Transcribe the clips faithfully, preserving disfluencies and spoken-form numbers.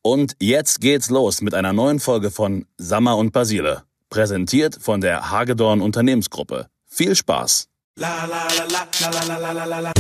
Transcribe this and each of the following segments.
Und jetzt geht's los mit einer neuen Folge von Sammer und Basile, präsentiert von der Hagedorn Unternehmensgruppe. Viel Spaß! La, la, la, la, la, la, la, la.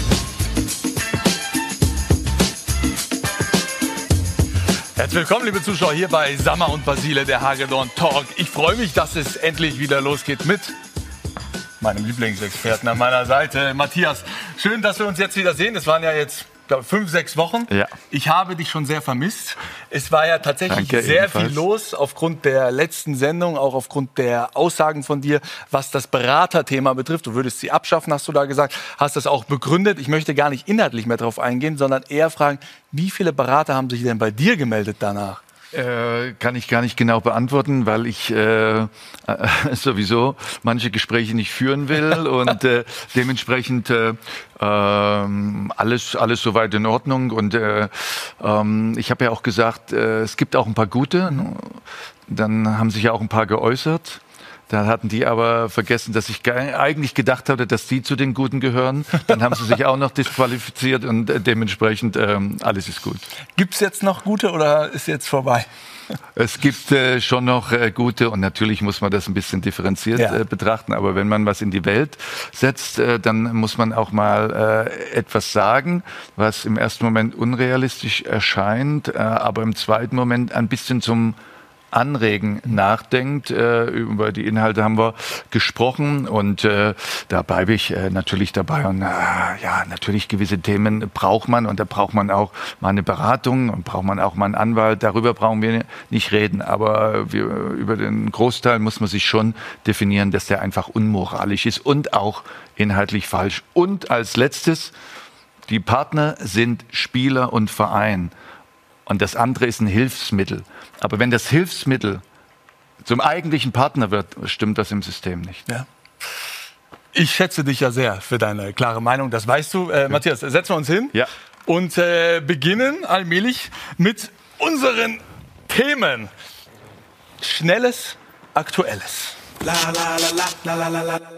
Herzlich willkommen, liebe Zuschauer, hier bei Sammer und Basile, der Hagedorn Talk. Ich freue mich, dass es endlich wieder losgeht mit meinem Lieblingsexperten an meiner Seite, Matthias. Schön, dass wir uns jetzt wieder sehen. Es waren ja jetzt, glaube fünf, sechs Wochen. Ja. Ich habe dich schon sehr vermisst. Es war ja tatsächlich Danke, sehr ebenfalls. viel los aufgrund der letzten Sendung, auch aufgrund der Aussagen von dir, was das Beraterthema betrifft. Du würdest sie abschaffen, hast du da gesagt, hast das auch begründet. Ich möchte gar nicht inhaltlich mehr darauf eingehen, sondern eher fragen, wie viele Berater haben sich denn bei dir gemeldet danach? Äh, kann ich gar nicht genau beantworten, weil ich äh, äh, sowieso manche Gespräche nicht führen will und äh, dementsprechend äh, äh, alles alles soweit in Ordnung. Und äh, äh, ich habe ja auch gesagt, äh, es gibt auch ein paar gute. Dann haben sich ja auch ein paar geäußert. Da hatten die aber vergessen, dass ich eigentlich gedacht hatte, dass die zu den Guten gehören. Dann haben sie sich auch noch disqualifiziert und dementsprechend ähm, alles ist gut. Gibt es jetzt noch Gute oder ist jetzt vorbei? Es gibt äh, schon noch äh, Gute und natürlich muss man das ein bisschen differenziert ja. äh, betrachten. Aber wenn man was in die Welt setzt, äh, dann muss man auch mal äh, etwas sagen, was im ersten Moment unrealistisch erscheint, äh, aber im zweiten Moment ein bisschen zum Anregen nachdenkt. Äh, über die Inhalte haben wir gesprochen und äh, dabei bin ich äh, natürlich dabei. Und äh, ja, natürlich gewisse Themen braucht man und da braucht man auch mal eine Beratung und braucht man auch mal einen Anwalt. Darüber brauchen wir nicht reden, aber wir, über den Großteil muss man sich schon definieren, dass der einfach unmoralisch ist und auch inhaltlich falsch. Und als letztes, die Partner sind Spieler und Verein. Und das andere ist ein Hilfsmittel. Aber wenn das Hilfsmittel zum eigentlichen Partner wird, stimmt das im System nicht. Ja. Ich schätze dich ja sehr für deine klare Meinung. Das weißt du. Äh, Matthias, setzen wir uns hin ja. und äh, beginnen allmählich mit unseren Themen. Schnelles, Aktuelles. La, la, la, la, la, la, la.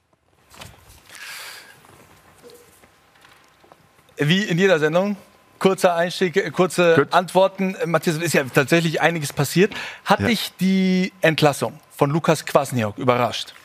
Wie in jeder Sendung. Kurzer Einstieg, kurze Gut. Antworten. Matthias, ist ja tatsächlich einiges passiert. Hat ja. dich die Entlassung von Lukas Kwasniok überrascht?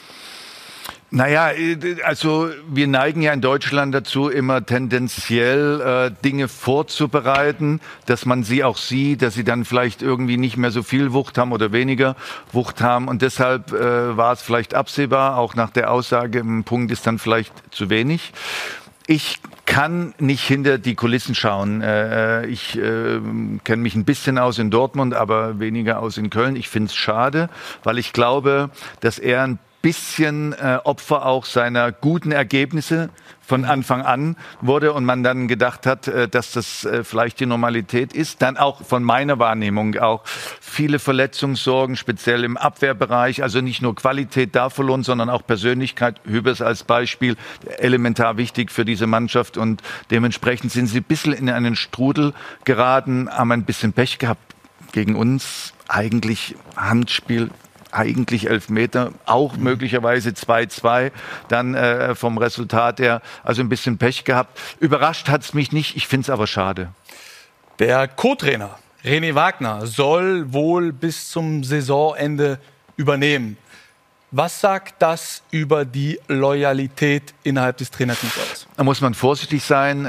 Naja, also wir neigen ja in Deutschland dazu, immer tendenziell äh, Dinge vorzubereiten, dass man sie auch sieht, dass sie dann vielleicht irgendwie nicht mehr so viel Wucht haben oder weniger Wucht haben. Und deshalb äh, war es vielleicht absehbar, auch nach der Aussage, ein Punkt ist dann vielleicht zu wenig. Ich kann nicht hinter die Kulissen schauen. Ich äh, kenne mich ein bisschen aus in Dortmund, aber weniger aus in Köln. Ich finde es schade, weil ich glaube, dass er ein bisschen äh, Opfer auch seiner guten Ergebnisse von Anfang an wurde und man dann gedacht hat, äh, dass das äh, vielleicht die Normalität ist. Dann auch von meiner Wahrnehmung auch viele Verletzungssorgen, speziell im Abwehrbereich. Also nicht nur Qualität da verloren, sondern auch Persönlichkeit. Hübers als Beispiel, elementar wichtig für diese Mannschaft. Und dementsprechend sind sie ein bisschen in einen Strudel geraten, haben ein bisschen Pech gehabt gegen uns. Eigentlich Handspiel. Eigentlich Elfmeter, auch mhm. möglicherweise zwei zwei, dann äh, vom Resultat her, also ein bisschen Pech gehabt. Überrascht hat es mich nicht, ich finde es aber schade. Der Co-Trainer René Wagner soll wohl bis zum Saisonende übernehmen. Was sagt das über die Loyalität innerhalb des Trainerteams aus? Da muss man vorsichtig sein.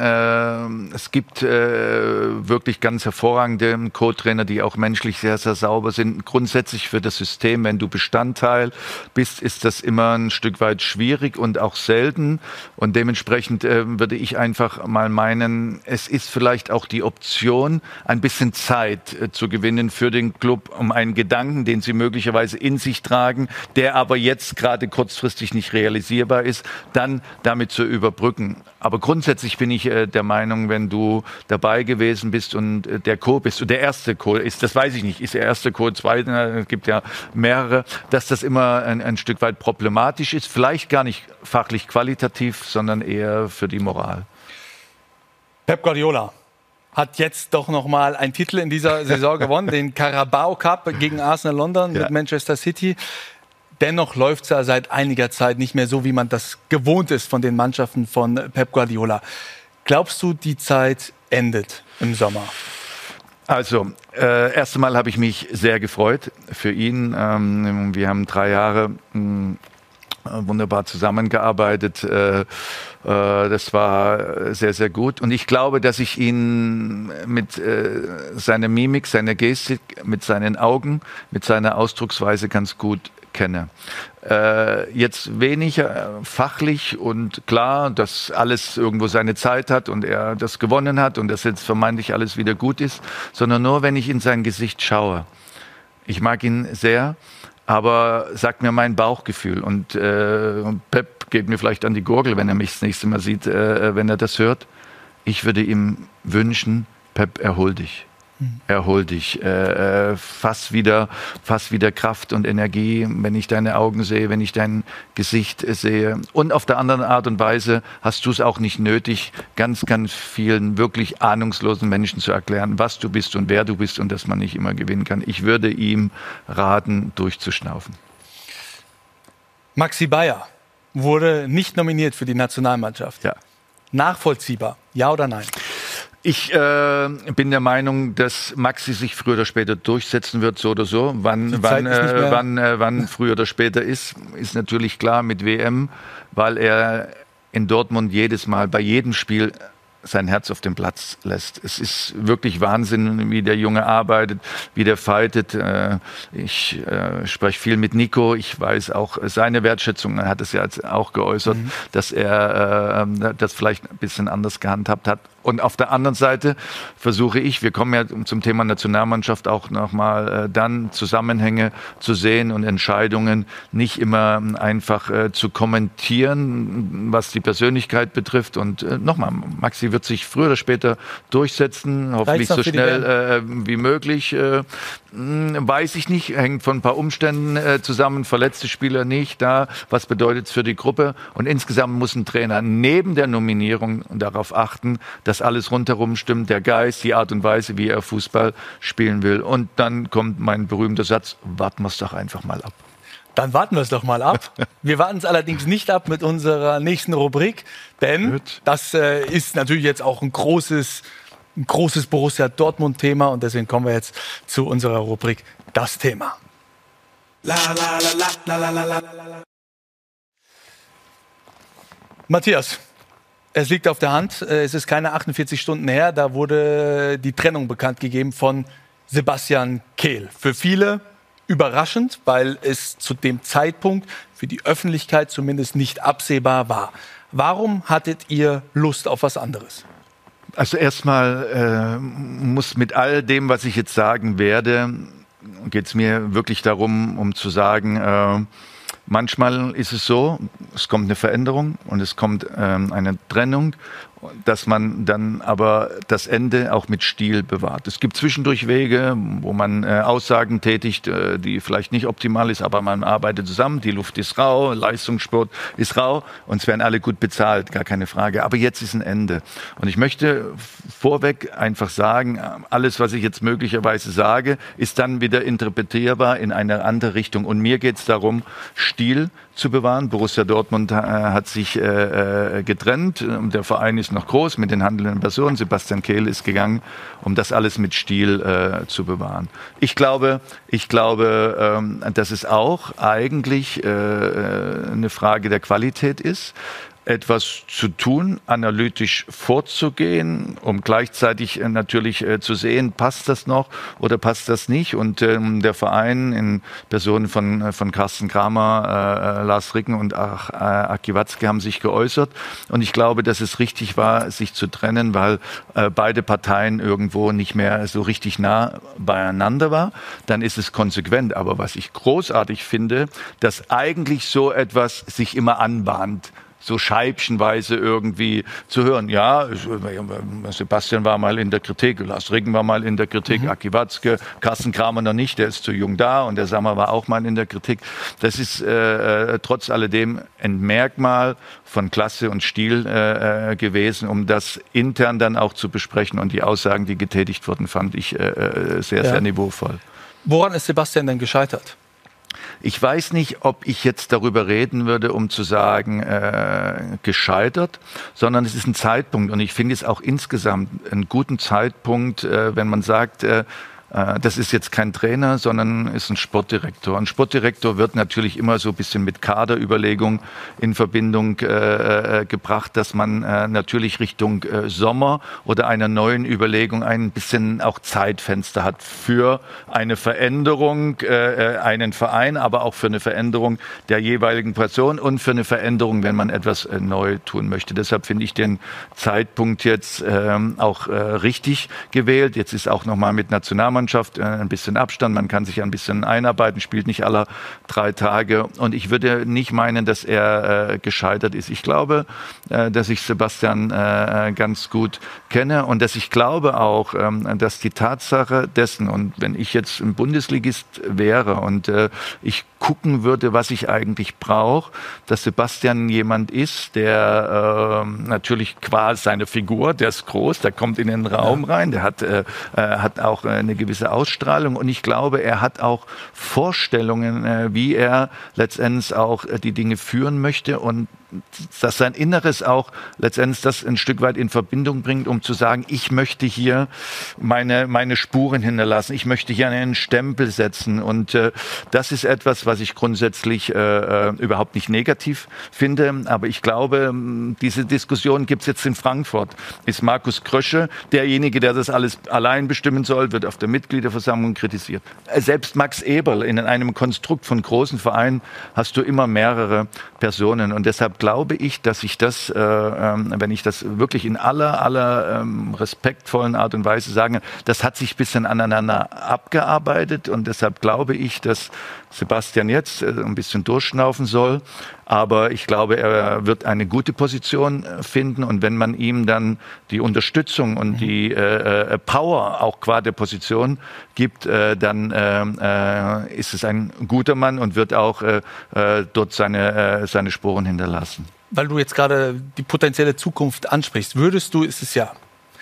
Es gibt wirklich ganz hervorragende Co-Trainer, die auch menschlich sehr, sehr sauber sind. Grundsätzlich für das System, wenn du Bestandteil bist, ist das immer ein Stück weit schwierig und auch selten. Und dementsprechend würde ich einfach mal meinen, es ist vielleicht auch die Option, ein bisschen Zeit zu gewinnen für den Club, um einen Gedanken, den sie möglicherweise in sich tragen, der aber jetzt gerade kurzfristig nicht realisierbar ist, dann damit zu überbrücken. Aber grundsätzlich bin ich äh, der Meinung, wenn du dabei gewesen bist und äh, der Co bist und der erste Co ist, das weiß ich nicht, ist der erste Co, zweite, es gibt ja mehrere, dass das immer ein, ein Stück weit problematisch ist, vielleicht gar nicht fachlich qualitativ, sondern eher für die Moral. Pep Guardiola hat jetzt doch noch mal einen Titel in dieser Saison gewonnen, den Carabao Cup gegen Arsenal London ja. mit Manchester City. Dennoch läuft es ja seit einiger Zeit nicht mehr so, wie man das gewohnt ist von den Mannschaften von Pep Guardiola. Glaubst du, die Zeit endet im Sommer? Also, äh, erst einmal habe ich mich sehr gefreut für ihn. Ähm, wir haben drei Jahre mh, wunderbar zusammengearbeitet. Äh, äh, das war sehr, sehr gut. Und ich glaube, dass ich ihn mit äh, seiner Mimik, seiner Gestik, mit seinen Augen, mit seiner Ausdrucksweise ganz gut kenne. Äh, jetzt weniger fachlich und klar, dass alles irgendwo seine Zeit hat und er das gewonnen hat und dass jetzt vermeintlich alles wieder gut ist, sondern nur, wenn ich in sein Gesicht schaue. Ich mag ihn sehr, aber sagt mir mein Bauchgefühl. Und äh, Pep geht mir vielleicht an die Gurgel, wenn er mich das nächste Mal sieht, äh, wenn er das hört. Ich würde ihm wünschen, Pep, erhol dich. Erhol dich, äh, fass wieder, fass wieder Kraft und Energie, wenn ich deine Augen sehe, wenn ich dein Gesicht sehe. Und auf der anderen Art und Weise hast du es auch nicht nötig, ganz, ganz vielen wirklich ahnungslosen Menschen zu erklären, was du bist und wer du bist und dass man nicht immer gewinnen kann. Ich würde ihm raten, durchzuschnaufen. Maxi Bayer wurde nicht nominiert für die Nationalmannschaft. Ja. Nachvollziehbar, ja oder nein? Ich äh, bin der Meinung, dass Maxi sich früher oder später durchsetzen wird, so oder so. Wann, wann, äh, wann, äh, wann früher oder später ist, ist natürlich klar mit W M, weil er in Dortmund jedes Mal, bei jedem Spiel sein Herz auf den Platz lässt. Es ist wirklich Wahnsinn, wie der Junge arbeitet, wie der fightet. Ich äh, spreche viel mit Nico. Ich weiß auch seine Wertschätzung. Er hat es ja jetzt auch geäußert, mhm. dass er äh, das vielleicht ein bisschen anders gehandhabt hat. Und auf der anderen Seite versuche ich, wir kommen ja zum Thema Nationalmannschaft auch nochmal äh, dann Zusammenhänge zu sehen und Entscheidungen nicht immer einfach äh, zu kommentieren, was die Persönlichkeit betrifft. Und äh, nochmal, Maxi wird sich früher oder später durchsetzen, hoffentlich so schnell äh, wie möglich. Äh, weiß ich nicht, hängt von ein paar Umständen äh, zusammen, verletzte Spieler nicht, da, was bedeutet es für die Gruppe? Und insgesamt muss ein Trainer neben der Nominierung darauf achten, dass alles rundherum stimmt, der Geist, die Art und Weise, wie er Fußball spielen will. Und dann kommt mein berühmter Satz, warten wir es doch einfach mal ab. Dann warten wir es doch mal ab. Wir warten es allerdings nicht ab mit unserer nächsten Rubrik, denn Gut. das äh, ist natürlich jetzt auch ein großes, ein großes Borussia Dortmund-Thema und deswegen kommen wir jetzt zu unserer Rubrik Das Thema. La, la, la, la, la, la, la, la. Matthias, es liegt auf der Hand, es ist keine achtundvierzig Stunden her, da wurde die Trennung bekannt gegeben von Sebastian Kehl. Für viele überraschend, weil es zu dem Zeitpunkt für die Öffentlichkeit zumindest nicht absehbar war. Warum hattet ihr Lust auf was anderes? Also erstmal äh, muss mit all dem, was ich jetzt sagen werde, geht es mir wirklich darum, um zu sagen, äh, manchmal ist es so, es kommt eine Veränderung und es kommt ähm, eine Trennung, dass man dann aber das Ende auch mit Stil bewahrt. Es gibt zwischendurch Wege, wo man äh, Aussagen tätigt, äh, die vielleicht nicht optimal ist, aber man arbeitet zusammen, die Luft ist rau, Leistungssport ist rau und es werden alle gut bezahlt, gar keine Frage. Aber jetzt ist ein Ende. Und ich möchte vorweg einfach sagen, alles, was ich jetzt möglicherweise sage, ist dann wieder interpretierbar in eine andere Richtung. Und mir geht es darum, Stil zu bewahren. Borussia Dortmund äh, hat sich äh, getrennt. Der Verein ist noch groß mit den handelnden Personen. Sebastian Kehl ist gegangen, um das alles mit Stil äh, zu bewahren. Ich glaube, ich glaube, ähm, dass es auch eigentlich äh, eine Frage der Qualität ist, etwas zu tun, analytisch vorzugehen, um gleichzeitig äh, natürlich äh, zu sehen, passt das noch oder passt das nicht. Und ähm, der Verein in Personen von, äh, von Carsten Kramer, äh, Lars Ricken und Ach, äh, Aki Watzke haben sich geäußert. Und ich glaube, dass es richtig war, sich zu trennen, weil äh, beide Parteien irgendwo nicht mehr so richtig nah beieinander war. Dann ist es konsequent. Aber was ich großartig finde, dass eigentlich so etwas sich immer anbahnt, so scheibchenweise irgendwie zu hören. Ja, Sebastian war mal in der Kritik, Lars Ricken war mal in der Kritik, mhm. Aki Watzke, Carsten Kramer noch nicht, der ist zu jung da und der Sammer war auch mal in der Kritik. Das ist äh, trotz alledem ein Merkmal von Klasse und Stil äh, gewesen, um das intern dann auch zu besprechen. Und die Aussagen, die getätigt wurden, fand ich äh, sehr, ja. sehr niveauvoll. Woran ist Sebastian denn gescheitert? Ich weiß nicht, ob ich jetzt darüber reden würde, um zu sagen, äh, gescheitert, sondern es ist ein Zeitpunkt. Und ich finde es auch insgesamt einen guten Zeitpunkt, äh, wenn man sagt, äh, das ist jetzt kein Trainer, sondern ist ein Sportdirektor. Ein Sportdirektor wird natürlich immer so ein bisschen mit Kaderüberlegung in Verbindung äh, gebracht, dass man äh, natürlich Richtung äh, Sommer oder einer neuen Überlegung ein bisschen auch Zeitfenster hat für eine Veränderung, äh, einen Verein, aber auch für eine Veränderung der jeweiligen Person und für eine Veränderung, wenn man etwas äh, neu tun möchte. Deshalb finde ich den Zeitpunkt jetzt äh, auch äh, richtig gewählt. Jetzt ist auch nochmal mit Nationalmannschaft ein bisschen Abstand, man kann sich ein bisschen einarbeiten, spielt nicht alle drei Tage. Und ich würde nicht meinen, dass er äh, gescheitert ist. Ich glaube, äh, dass ich Sebastian äh, ganz gut kenne und dass ich glaube auch, ähm, dass die Tatsache dessen, und wenn ich jetzt ein Bundesligist wäre und äh, ich gucken würde, was ich eigentlich brauche, dass Sebastian jemand ist, der äh, natürlich qua seine Figur, der ist groß, der kommt in den Raum rein, der hat, äh, hat auch eine gewisse Ausstrahlung und ich glaube, er hat auch Vorstellungen, äh, wie er letztendlich auch äh, die Dinge führen möchte und dass sein Inneres auch letztendlich das ein Stück weit in Verbindung bringt, um zu sagen, ich möchte hier meine, meine Spuren hinterlassen, ich möchte hier einen Stempel setzen und äh, das ist etwas, was ich grundsätzlich äh, überhaupt nicht negativ finde, aber ich glaube, diese Diskussion gibt es jetzt in Frankfurt. Ist Markus Krösche derjenige, der das alles allein bestimmen soll, wird auf der Mitgliederversammlung kritisiert. Selbst Max Eberl, in einem Konstrukt von großen Vereinen hast du immer mehrere Personen und deshalb glaube ich, dass ich das, äh, wenn ich das wirklich in aller, aller ähm, respektvollen Art und Weise sage, das hat sich ein bisschen aneinander abgearbeitet und deshalb glaube ich, dass Sebastian jetzt äh, ein bisschen durchschnaufen soll, aber ich glaube, er wird eine gute Position finden und wenn man ihm dann die Unterstützung und die äh, Power auch qua der Position gibt, äh, dann äh, ist es ein guter Mann und wird auch äh, dort seine, äh, seine Spuren hinterlassen. Weil du jetzt gerade die potenzielle Zukunft ansprichst, würdest du, ist es ja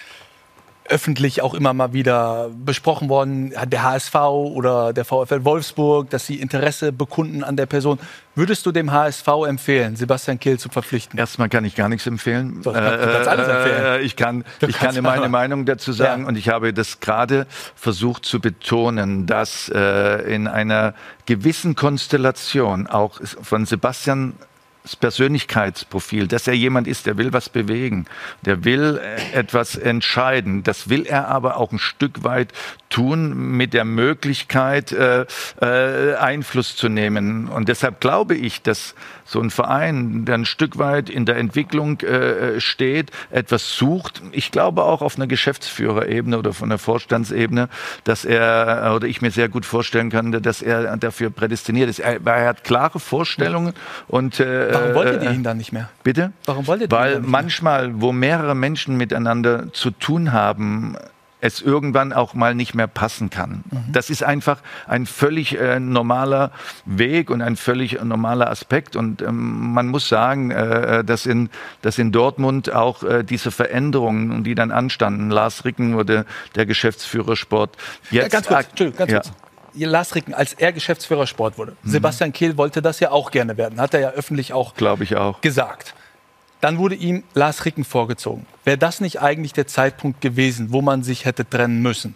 öffentlich auch immer mal wieder besprochen worden, der H S V oder der VfL Wolfsburg, dass sie Interesse bekunden an der Person. Würdest du dem H S V empfehlen, Sebastian Kehl zu verpflichten? Erstmal kann ich gar nichts empfehlen. Doch, du kannst alles empfehlen. Ich kann, ich kann meine Meinung dazu sagen, ja. Und ich habe das gerade versucht zu betonen, dass äh, in einer gewissen Konstellation auch von Sebastian das Persönlichkeitsprofil, dass er jemand ist, der will was bewegen, der will etwas entscheiden. Das will er aber auch ein Stück weit tun mit der Möglichkeit, äh, äh, Einfluss zu nehmen. Und deshalb glaube ich, dass so ein Verein, der ein Stück weit in der Entwicklung äh, steht, etwas sucht. Ich glaube auch auf einer Geschäftsführerebene oder von der Vorstandsebene, dass er, oder ich mir sehr gut vorstellen kann, dass er dafür prädestiniert ist. Er, er hat klare Vorstellungen und äh, Warum wolltet ihr ihn dann nicht mehr? Bitte? Warum wolltet ihr Weil ihn dann nicht manchmal, mehr? wo mehrere Menschen miteinander zu tun haben, es irgendwann auch mal nicht mehr passen kann. Mhm. Das ist einfach ein völlig äh, normaler Weg und ein völlig normaler Aspekt. Und ähm, man muss sagen, äh, dass, in, dass in Dortmund auch äh, diese Veränderungen, die dann anstanden, Lars Ricken wurde der Geschäftsführer Sport. Jetzt, ja, ganz kurz, Entschuldigung, ganz ja. kurz. Lars Ricken, als er Geschäftsführer Sport wurde, mhm. Sebastian Kehl wollte das ja auch gerne werden, hat er ja öffentlich auch, Glaube ich auch. gesagt. Dann wurde ihm Lars Ricken vorgezogen. Wäre das nicht eigentlich der Zeitpunkt gewesen, wo man sich hätte trennen müssen?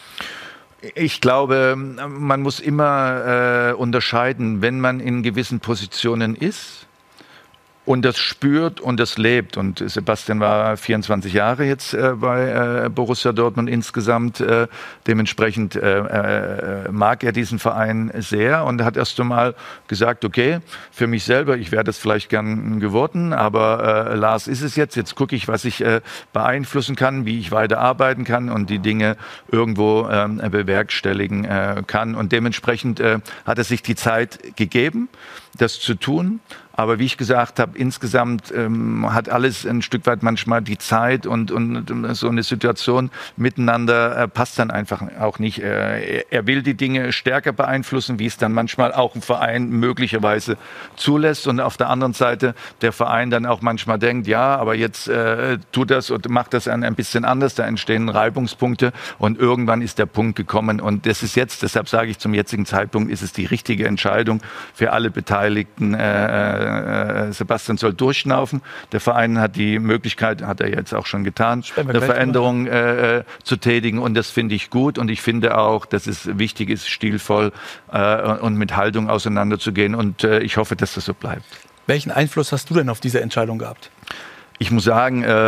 Ich glaube, man muss immer äh, unterscheiden, wenn man in gewissen Positionen ist und das spürt und das lebt. Und Sebastian war vierundzwanzig Jahre jetzt äh, bei äh, Borussia Dortmund insgesamt. Äh, dementsprechend äh, äh, mag er diesen Verein sehr und hat erst einmal gesagt, okay, für mich selber, ich wäre das vielleicht gern geworden, aber äh, Lars ist es jetzt. Jetzt gucke ich, was ich äh, beeinflussen kann, wie ich weiter arbeiten kann und die Dinge irgendwo äh, bewerkstelligen äh, kann. Und dementsprechend äh, hat er sich die Zeit gegeben, das zu tun. Aber wie ich gesagt habe, insgesamt ähm, hat alles ein Stück weit manchmal die Zeit und, und, und so eine Situation miteinander äh, passt dann einfach auch nicht. Äh, er will die Dinge stärker beeinflussen, wie es dann manchmal auch ein Verein möglicherweise zulässt. Und auf der anderen Seite der Verein dann auch manchmal denkt, ja, aber jetzt äh, tut das und macht das ein, ein bisschen anders. Da entstehen Reibungspunkte und irgendwann ist der Punkt gekommen. Und das ist jetzt, deshalb sage ich, zum jetzigen Zeitpunkt ist es die richtige Entscheidung für alle Beteiligten. Äh, äh, Sebastian soll durchschnaufen. Der Verein hat die Möglichkeit, hat er jetzt auch schon getan, eine Veränderung äh, zu tätigen. Und das finde ich gut. Und ich finde auch, dass es wichtig ist, stilvoll äh, und mit Haltung auseinanderzugehen. Und äh, ich hoffe, dass das so bleibt. Welchen Einfluss hast du denn auf diese Entscheidung gehabt? Ich muss sagen, äh,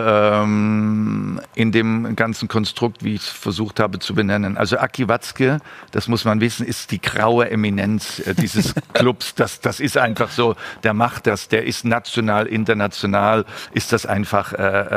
ähm, in dem ganzen Konstrukt, wie ich es versucht habe zu benennen, also Aki Watzke, das muss man wissen, ist die graue Eminenz äh, dieses Clubs. Das, das ist einfach so, der macht das, der ist national, international, ist das einfach äh,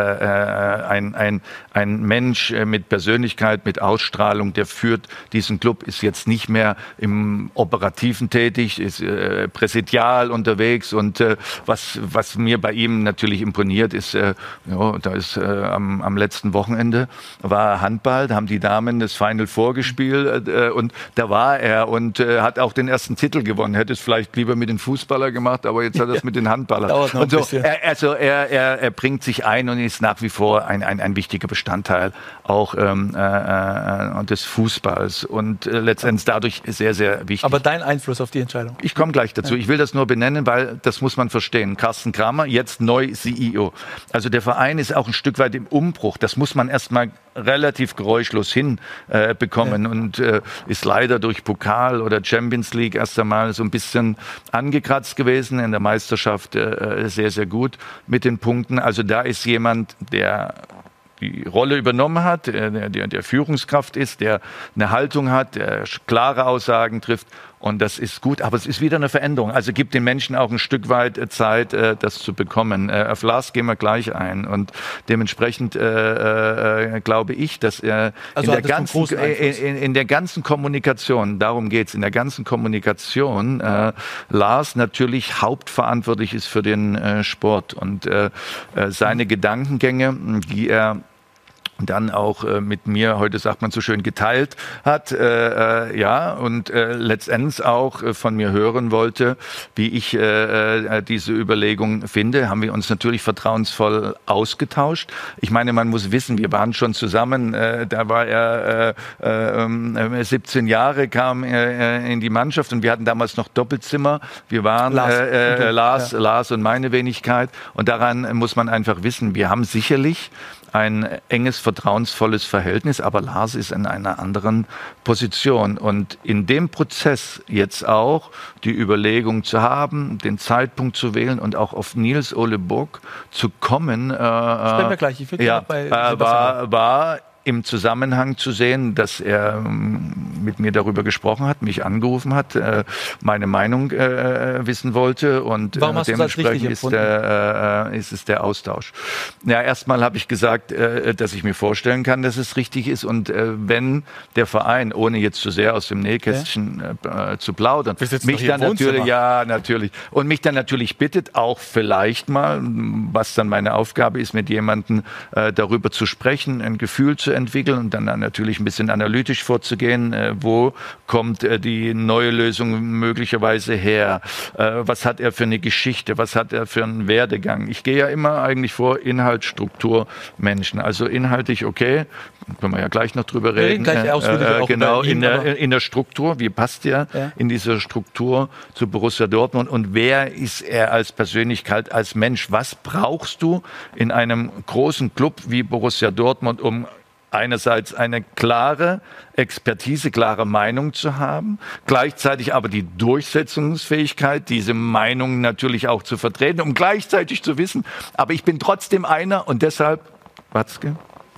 äh, ein, ein, ein Mensch äh, mit Persönlichkeit, mit Ausstrahlung, der führt diesen Club, ist jetzt nicht mehr im Operativen tätig, ist äh, präsidial unterwegs und äh, was, was mir bei ihm natürlich imponiert, ist, äh, ja, da ist äh, am, am letzten Wochenende war Handball, da haben die Damen das Final Four gespielt äh, und da war er und äh, hat auch den ersten Titel gewonnen. Hätte es vielleicht lieber mit den Fußballern gemacht, aber jetzt hat er es mit den Handballern. Dauert noch und so, ein bisschen. Er, also er, er, er bringt sich ein und ist nach wie vor ein, ein, ein wichtiger Bestandteil auch ähm, äh, des Fußballs und äh, letztendlich dadurch sehr, sehr wichtig. Aber dein Einfluss auf die Entscheidung? Ich komme gleich dazu. Ich will das nur benennen, weil das muss man verstehen. Carsten Kramer, jetzt neu C E O. Also der Verein ist auch ein Stück weit im Umbruch. Das muss man erst mal relativ geräuschlos hinbekommen äh, ja. und äh, ist leider durch Pokal oder Champions League erst einmal so ein bisschen angekratzt gewesen. In der Meisterschaft äh, sehr, sehr gut mit den Punkten. Also da ist jemand, der die Rolle übernommen hat, der, der, der Führungskraft ist, der eine Haltung hat, der klare Aussagen trifft. Und das ist gut, aber es ist wieder eine Veränderung. Also gibt den Menschen auch ein Stück weit Zeit, das zu bekommen. Auf Lars gehen wir gleich ein. Und dementsprechend äh, äh, glaube ich, dass er also in, der ganzen, in, in der ganzen Kommunikation, darum geht's, in der ganzen Kommunikation, äh, Lars natürlich hauptverantwortlich ist für den äh, Sport. Und äh, seine Gedankengänge, die er dann auch äh, mit mir, heute sagt man so schön, geteilt hat, äh, äh, ja, und äh, letztendlich auch äh, von mir hören wollte, wie ich äh, äh, diese Überlegung finde, haben wir uns natürlich vertrauensvoll ausgetauscht. Ich meine, man muss wissen, wir waren schon zusammen, äh, da war er äh, äh, siebzehn Jahre, kam äh, in die Mannschaft und wir hatten damals noch Doppelzimmer. Wir waren Lars, äh, äh, Lars, ja. Lars und meine Wenigkeit und daran muss man einfach wissen, wir haben sicherlich ein enges, vertrauensvolles Verhältnis, aber Lars ist in einer anderen Position. Und in dem Prozess jetzt auch die Überlegung zu haben, den Zeitpunkt zu wählen und auch auf Nils-Ole Burg zu kommen, äh, wir gleich. Ich will ja, bei äh, war, war im Zusammenhang zu sehen, dass er mit mir darüber gesprochen hat, mich angerufen hat, meine Meinung äh, wissen wollte und Warum hast dementsprechend du das ist, der, äh, ist es der Austausch. Ja, erstmal habe ich gesagt, äh, dass ich mir vorstellen kann, dass es richtig ist und äh, wenn der Verein, ohne jetzt zu sehr aus dem Nähkästchen äh, zu plaudern, mich dann natürlich, ja natürlich, und mich dann natürlich bittet, auch vielleicht mal, was dann meine Aufgabe ist, mit jemandem äh, darüber zu sprechen, ein Gefühl zu entwickeln und dann natürlich ein bisschen analytisch vorzugehen, äh, wo kommt äh, die neue Lösung möglicherweise her, äh, was hat er für eine Geschichte, was hat er für einen Werdegang. Ich gehe ja immer eigentlich vor Inhalt, Struktur, Menschen. Also inhaltlich okay, können wir ja gleich noch drüber reden. Gleich äh, äh, genau, in der, in der Struktur, wie passt er ja. in dieser Struktur zu Borussia Dortmund und wer ist er als Persönlichkeit, als Mensch? Was brauchst du in einem großen Club wie Borussia Dortmund, um einerseits eine klare Expertise, klare Meinung zu haben, gleichzeitig aber die Durchsetzungsfähigkeit, diese Meinung natürlich auch zu vertreten, um gleichzeitig zu wissen, aber ich bin trotzdem einer und deshalb Watzke,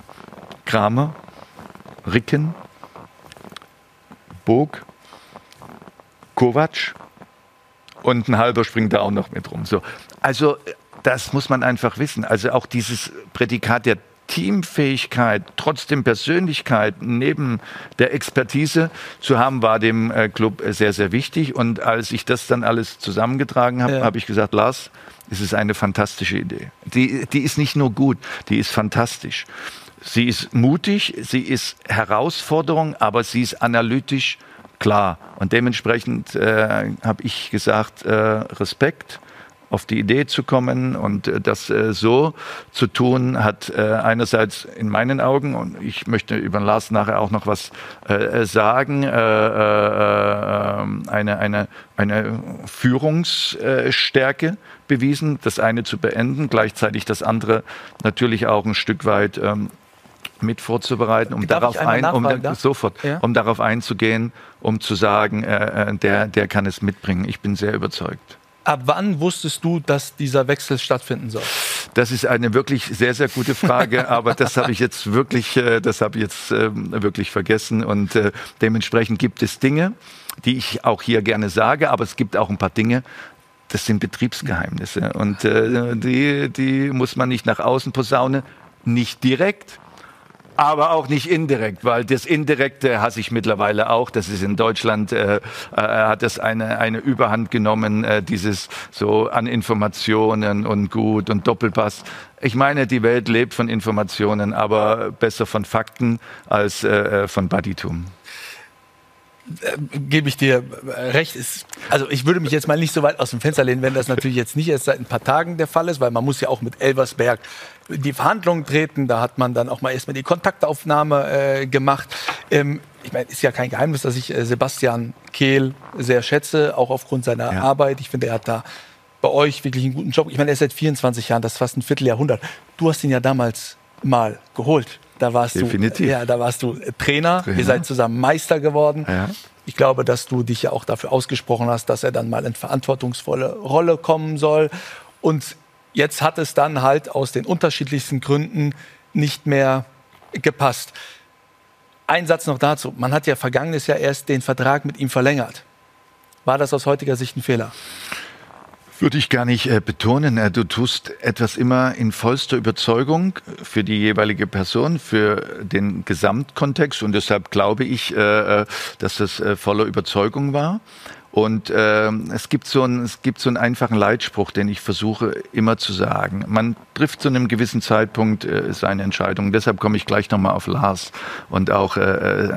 Kramer, Ricken, Bog, Kovac und ein halber springt da auch noch mit rum. So. Also das muss man einfach wissen. Also auch dieses Prädikat der Teamfähigkeit, trotzdem Persönlichkeit neben der Expertise zu haben, war dem äh, Club sehr, sehr wichtig. Und als ich das dann alles zusammengetragen habe, ja. habe ich gesagt, Lars, es ist eine fantastische Idee. Die, die ist nicht nur gut, die ist fantastisch. Sie ist mutig, sie ist Herausforderung, aber sie ist analytisch klar. Und dementsprechend äh, habe ich gesagt, äh, Respekt, auf die Idee zu kommen und äh, das äh, so zu tun, hat äh, einerseits in meinen Augen, und ich möchte über Lars nachher auch noch was äh, sagen, äh, äh, eine, eine, eine Führungsstärke bewiesen, das eine zu beenden, gleichzeitig das andere natürlich auch ein Stück weit ähm, mit vorzubereiten, um Darf darauf, ein, um, da? sofort, ja? um darauf einzugehen, um zu sagen, äh, der, der kann es mitbringen. Ich bin sehr überzeugt. Ab wann wusstest du, dass dieser Wechsel stattfinden soll? Das ist eine wirklich sehr, sehr gute Frage, aber das habe ich jetzt wirklich, äh, das habe ich jetzt äh, wirklich vergessen und äh, dementsprechend gibt es Dinge, die ich auch hier gerne sage, aber es gibt auch ein paar Dinge, das sind Betriebsgeheimnisse und äh, die, die muss man nicht nach außen posaunen, nicht direkt, aber auch nicht indirekt, weil das Indirekte hasse ich mittlerweile auch. Das ist in Deutschland, äh, äh, hat das eine, eine Überhand genommen, äh, dieses so an Informationen und gut und Doppelpass. Ich meine, die Welt lebt von Informationen, aber besser von Fakten als äh, von Buddytum. Gebe ich dir recht. Ist, also ich würde mich jetzt mal nicht so weit aus dem Fenster lehnen, wenn das natürlich jetzt nicht erst seit ein paar Tagen der Fall ist, weil man muss ja auch mit Elversberg die Verhandlungen treten. Da hat man dann auch mal erstmal die Kontaktaufnahme äh, gemacht. Ähm, ich meine, ist ja kein Geheimnis, dass ich äh, Sebastian Kehl sehr schätze, auch aufgrund seiner ja. Arbeit. Ich finde, er hat da bei euch wirklich einen guten Job. Ich meine, er ist seit vierundzwanzig Jahren, das ist fast ein Vierteljahrhundert. Du hast ihn ja damals mal geholt. Da warst Definitiv. du, ja, da warst du Trainer. Trainer. Ihr seid zusammen Meister geworden. Ja. Ich glaube, dass du dich ja auch dafür ausgesprochen hast, dass er dann mal in verantwortungsvolle Rolle kommen soll. Und jetzt hat es dann halt aus den unterschiedlichsten Gründen nicht mehr gepasst. Ein Satz noch dazu. Man hat ja vergangenes Jahr erst den Vertrag mit ihm verlängert. War das aus heutiger Sicht ein Fehler? Würde ich gar nicht äh, betonen. Äh, du tust etwas immer in vollster Überzeugung für die jeweilige Person, für den Gesamtkontext. Und deshalb glaube ich, äh, dass das äh, voller Überzeugung war. Und äh, es gibt so einen, es gibt so einen einfachen Leitspruch, den ich versuche immer zu sagen. Man trifft zu einem gewissen Zeitpunkt äh, seine Entscheidung. Deshalb komme ich gleich nochmal auf Lars und auch äh,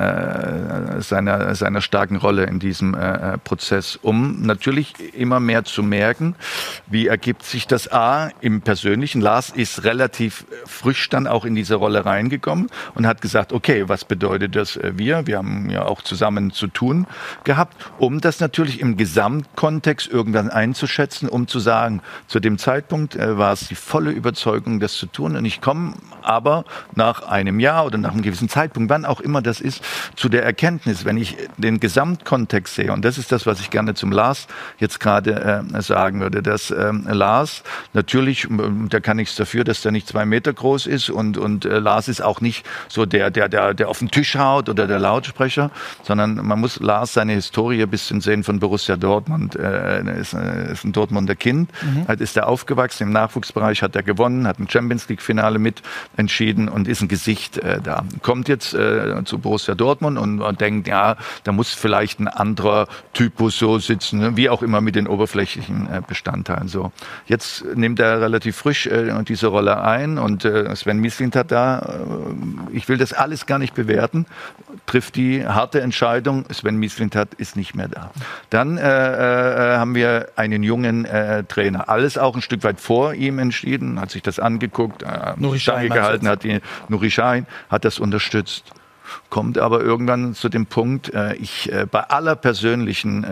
äh, seiner, seiner starken Rolle in diesem äh, Prozess, um natürlich immer mehr zu merken, wie ergibt sich das A im Persönlichen. Lars ist relativ frisch dann auch in diese Rolle reingekommen und hat gesagt, okay, was bedeutet das äh, wir? Wir haben ja auch zusammen zu tun gehabt, um das natürlich im Gesamtkontext irgendwann einzuschätzen, um zu sagen, zu dem Zeitpunkt äh, war es die volle Überzeugung, das zu tun. Und ich komme aber nach einem Jahr oder nach einem gewissen Zeitpunkt, wann auch immer das ist, zu der Erkenntnis, wenn ich den Gesamtkontext sehe, und das ist das, was ich gerne zum Lars jetzt gerade äh, sagen würde, dass äh, Lars natürlich, da kann nichts dafür, dass der nicht zwei Meter groß ist und, und äh, Lars ist auch nicht so der, der, der, der auf den Tisch haut oder der Lautsprecher, sondern man muss Lars seine Historie ein bisschen sehen von Borussia Dortmund. Er ist, ist ein Dortmunder Kind. Mhm. Halt ist er aufgewachsen. Im Nachwuchsbereich hat er gewonnen, hat ein Champions-League-Finale mit entschieden und ist ein Gesicht äh, da. Kommt jetzt äh, zu Borussia Dortmund und, und denkt, ja, da muss vielleicht ein anderer Typus so sitzen, ne? Wie auch immer mit den oberflächlichen äh, Bestandteilen. So. Jetzt nimmt er relativ frisch äh, diese Rolle ein und äh, Sven Mislintat da, äh, ich will das alles gar nicht bewerten, trifft die harte Entscheidung, Sven Mislintat ist nicht mehr da. Dann äh, äh, haben wir einen jungen äh, Trainer. Alles auch ein Stück weit vor ihm entschieden, hat sich das angeguckt, äh, Nuri Sahin gehalten, hat die Nuri Sahin hat das unterstützt. Kommt aber irgendwann zu dem Punkt, äh, ich äh, bei aller persönlichen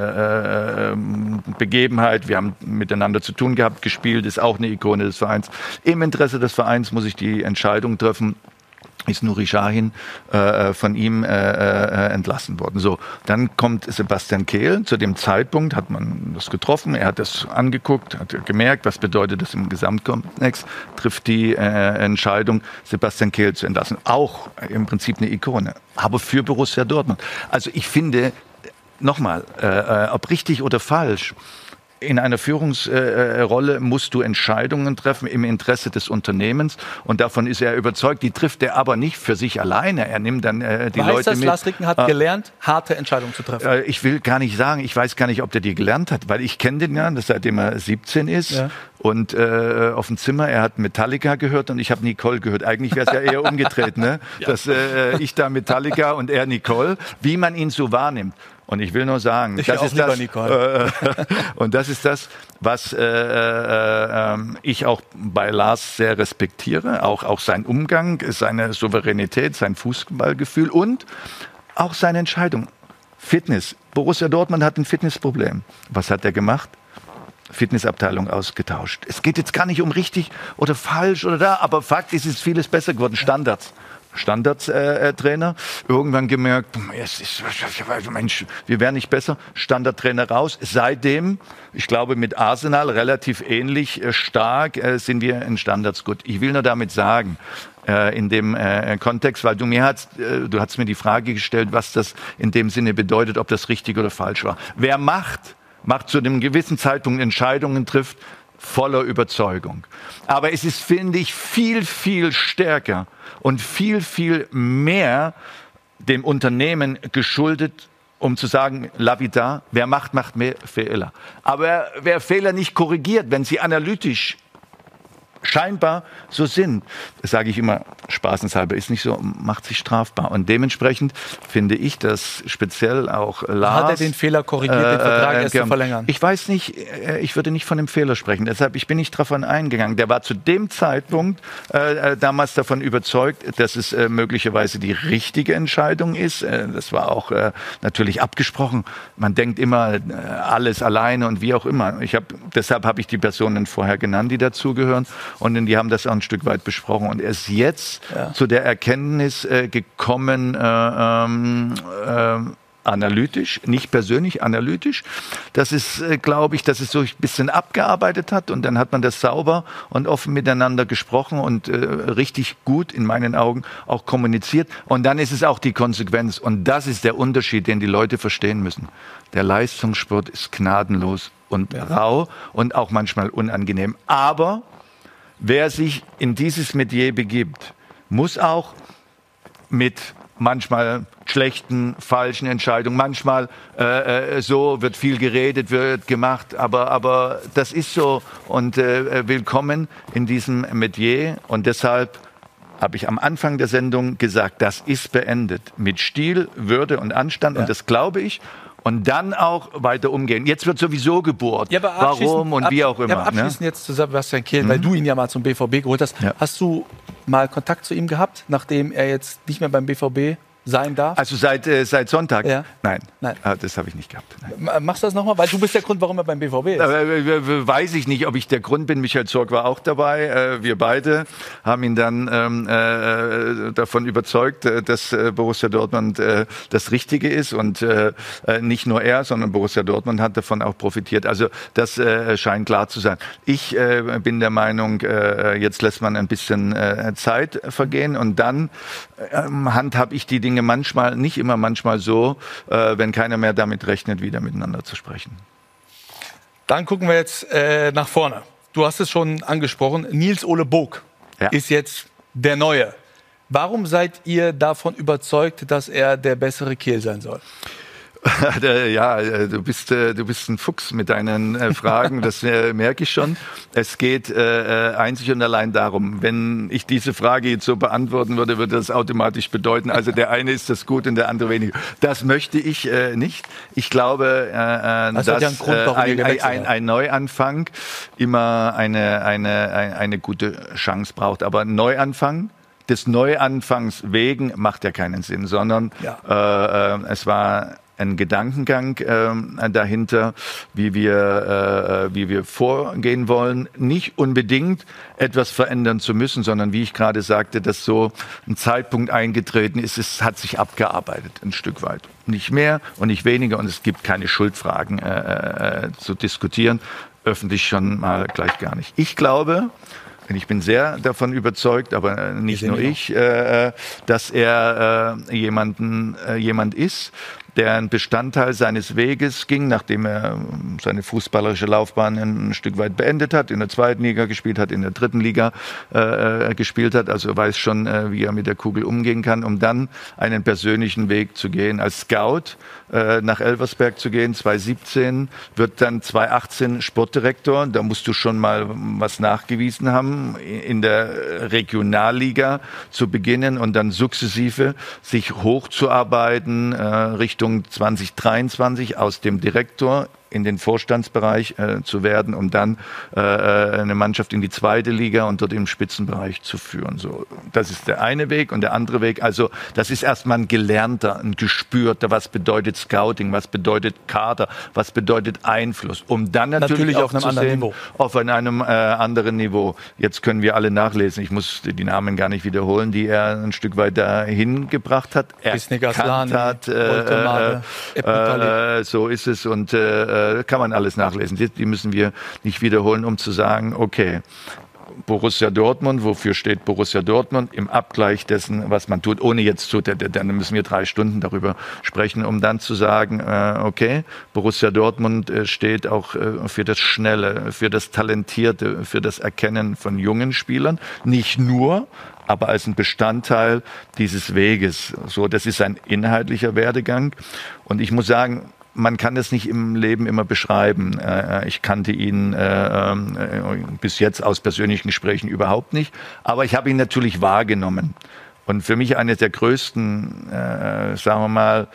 äh, äh, Begebenheit, wir haben miteinander zu tun gehabt, gespielt, ist auch eine Ikone des Vereins. Im Interesse des Vereins muss ich die Entscheidung treffen, ist Nuri Sahin äh, von ihm äh, äh, entlassen worden. So, dann kommt Sebastian Kehl. Zu dem Zeitpunkt hat man das getroffen, er hat das angeguckt, hat gemerkt, was bedeutet das im Gesamtkontext, trifft die äh, Entscheidung, Sebastian Kehl zu entlassen. Auch im Prinzip eine Ikone, aber für Borussia Dortmund. Also ich finde, nochmal, äh, ob richtig oder falsch, in einer Führungsrolle musst du Entscheidungen treffen im Interesse des Unternehmens und davon ist er überzeugt. Die trifft er aber nicht für sich alleine. Er nimmt dann äh, die heißt Leute das, mit. Lars Ricken hat äh, gelernt, harte Entscheidungen zu treffen? Äh, ich will gar nicht sagen, ich weiß gar nicht, ob der die gelernt hat, weil ich kenne den ja, seitdem er siebzehn ist. Ja. Und äh, auf dem Zimmer, er hat Metallica gehört und ich habe Nicole gehört. Eigentlich wäre es ja eher umgedreht, ne? Ja. Dass äh, ich da Metallica und er Nicole, wie man ihn so wahrnimmt. Und ich will nur sagen, ich das ist das, äh, und das ist das, was äh, äh, äh, ich auch bei Lars sehr respektiere, auch, auch sein Umgang, seine Souveränität, sein Fußballgefühl und auch seine Entscheidung. Fitness. Borussia Dortmund hat ein Fitnessproblem. Was hat er gemacht? Fitnessabteilung ausgetauscht. Es geht jetzt gar nicht um richtig oder falsch oder da, aber Fakt ist, es ist vieles besser geworden. Standards. Standardtrainer. Äh, Irgendwann gemerkt, es ist, Mensch, wir wären nicht besser. Standardtrainer raus. Seitdem, ich glaube, mit Arsenal relativ ähnlich äh, stark äh, sind wir in Standards gut. Ich will nur damit sagen, äh, in dem äh, Kontext, weil du mir hast, äh, du hast mir die Frage gestellt, was das in dem Sinne bedeutet, ob das richtig oder falsch war. Wer macht, macht zu einem gewissen Zeitpunkt Entscheidungen trifft, voller Überzeugung. Aber es ist, finde ich, viel, viel stärker und viel, viel mehr dem Unternehmen geschuldet, um zu sagen, lapidar, wer macht, macht mehr Fehler. Aber wer Fehler nicht korrigiert, wenn sie analytisch scheinbar so sind, das sage ich immer spaßenshalber, ist nicht so, macht sich strafbar. Und dementsprechend finde ich, dass speziell auch Lars... Hat er den Fehler korrigiert, äh, den Vertrag erst äh, zu verlängern? Ich weiß nicht, ich würde nicht von dem Fehler sprechen. Deshalb, ich bin nicht davon eingegangen. Der war zu dem Zeitpunkt äh, damals davon überzeugt, dass es äh, möglicherweise die richtige Entscheidung ist. Äh, das war auch äh, natürlich abgesprochen. Man denkt immer, äh, alles alleine und wie auch immer. Ich hab, deshalb habe ich die Personen vorher genannt, die dazugehören. Und die haben das auch ein Stück weit besprochen. Und er ist jetzt ja. zu der Erkenntnis äh, gekommen, äh, ähm, äh, analytisch, nicht persönlich, analytisch. Das ist, äh, glaube ich, dass es so ein bisschen abgearbeitet hat. Und dann hat man das sauber und offen miteinander gesprochen und äh, richtig gut, in meinen Augen, auch kommuniziert. Und dann ist es auch die Konsequenz. Und das ist der Unterschied, den die Leute verstehen müssen. Der Leistungssport ist gnadenlos und ja. rau und auch manchmal unangenehm. Aber wer sich in dieses Metier begibt, muss auch mit manchmal schlechten, falschen Entscheidungen, manchmal äh, so wird viel geredet, wird gemacht, aber, aber das ist so und äh, willkommen in diesem Metier und deshalb habe ich am Anfang der Sendung gesagt, das ist beendet mit Stil, Würde und Anstand ja. und das glaube ich. Und dann auch weiter umgehen. Jetzt wird sowieso gebohrt. Ja, warum und wie auch immer. Ja, aber abschließend ne? jetzt zu Sebastian Kehl, mhm. weil du ihn ja mal zum B V B geholt hast. Ja. Hast du mal Kontakt zu ihm gehabt, nachdem er jetzt nicht mehr beim B V B sein darf? Also seit, äh, seit Sonntag? Ja. Nein, Nein. Ah, das habe ich nicht gehabt. Nein. Machst du das nochmal? Weil du bist der Grund, warum er beim B V B ist. Äh, weiß ich nicht, ob ich der Grund bin. Michael Zorc war auch dabei. Äh, wir beide haben ihn dann ähm, äh, davon überzeugt, äh, dass äh, Borussia Dortmund äh, das Richtige ist. Und äh, nicht nur er, sondern Borussia Dortmund hat davon auch profitiert. Also das äh, scheint klar zu sein. Ich äh, bin der Meinung, äh, jetzt lässt man ein bisschen äh, Zeit vergehen. Und dann äh, handhabe ich die Dinge manchmal, nicht immer manchmal so, äh, wenn keiner mehr damit rechnet, wieder miteinander zu sprechen. Dann gucken wir jetzt äh, nach vorne. Du hast es schon angesprochen, Nils Ole Bock ja. ist jetzt der Neue. Warum seid ihr davon überzeugt, dass er der bessere Kehl sein soll? Ja, du bist, du bist ein Fuchs mit deinen Fragen, das merke ich schon. Es geht äh, einzig und allein darum, wenn ich diese Frage jetzt so beantworten würde, würde das automatisch bedeuten, also der eine ist das gut und der andere weniger. Das möchte ich äh, nicht. Ich glaube, äh, das dass ja ein, Grund, ein, ein, ein, ein Neuanfang immer eine, eine, eine, eine gute Chance braucht. Aber ein Neuanfang des Neuanfangs wegen macht ja keinen Sinn, sondern ja. äh, es war ein Gedankengang äh, dahinter, wie wir, äh, wie wir vorgehen wollen. Nicht unbedingt etwas verändern zu müssen, sondern wie ich gerade sagte, dass so ein Zeitpunkt eingetreten ist, es hat sich abgearbeitet, ein Stück weit. Nicht mehr und nicht weniger und es gibt keine Schuldfragen äh, äh, zu diskutieren. Öffentlich schon mal gleich gar nicht. Ich glaube, ich bin sehr davon überzeugt, aber nicht nur ich, äh, dass er äh, jemanden, äh, jemand ist, der ein Bestandteil seines Weges ging, nachdem er seine fußballerische Laufbahn ein Stück weit beendet hat, in der zweiten Liga gespielt hat, in der dritten Liga äh, gespielt hat, also weiß schon, äh, wie er mit der Kugel umgehen kann, um dann einen persönlichen Weg zu gehen. Als Scout äh, nach Elversberg zu gehen, zwanzig siebzehn, wird dann zwanzig achtzehn Sportdirektor. Da musst du schon mal was nachgewiesen haben, in der Regionalliga zu beginnen und dann sukzessive sich hochzuarbeiten äh, Richtung zwanzig dreiundzwanzig aus dem Direktor in den Vorstandsbereich äh, zu werden, um dann äh, eine Mannschaft in die zweite Liga und dort im Spitzenbereich zu führen. So, das ist der eine Weg. Und der andere Weg, also das ist erstmal ein gelernter, ein gespürter, was bedeutet Scouting, was bedeutet Kader, was bedeutet Einfluss, um dann natürlich, natürlich auch auf einem zu anderen sehen, Niveau. auf einem äh, anderen Niveau. Jetzt können wir alle nachlesen. Ich muss die Namen gar nicht wiederholen, die er ein Stück weit dahin gebracht hat. Er Aslani, hat, äh, äh, äh, so ist es und äh, kann man alles nachlesen. Die, die müssen wir nicht wiederholen, um zu sagen, okay, Borussia Dortmund, wofür steht Borussia Dortmund im Abgleich dessen, was man tut, ohne jetzt zu, dann müssen wir drei Stunden darüber sprechen, um dann zu sagen, äh, okay, Borussia Dortmund äh, steht auch äh, für das Schnelle, für das Talentierte, für das Erkennen von jungen Spielern, nicht nur, aber als ein Bestandteil dieses Weges. So, das ist ein inhaltlicher Werdegang und ich muss sagen, man kann das nicht im Leben immer beschreiben. Ich kannte ihn äh, bis jetzt aus persönlichen Gesprächen überhaupt nicht. Aber ich habe ihn natürlich wahrgenommen. Und für mich eine der größten, äh, sagen wir mal,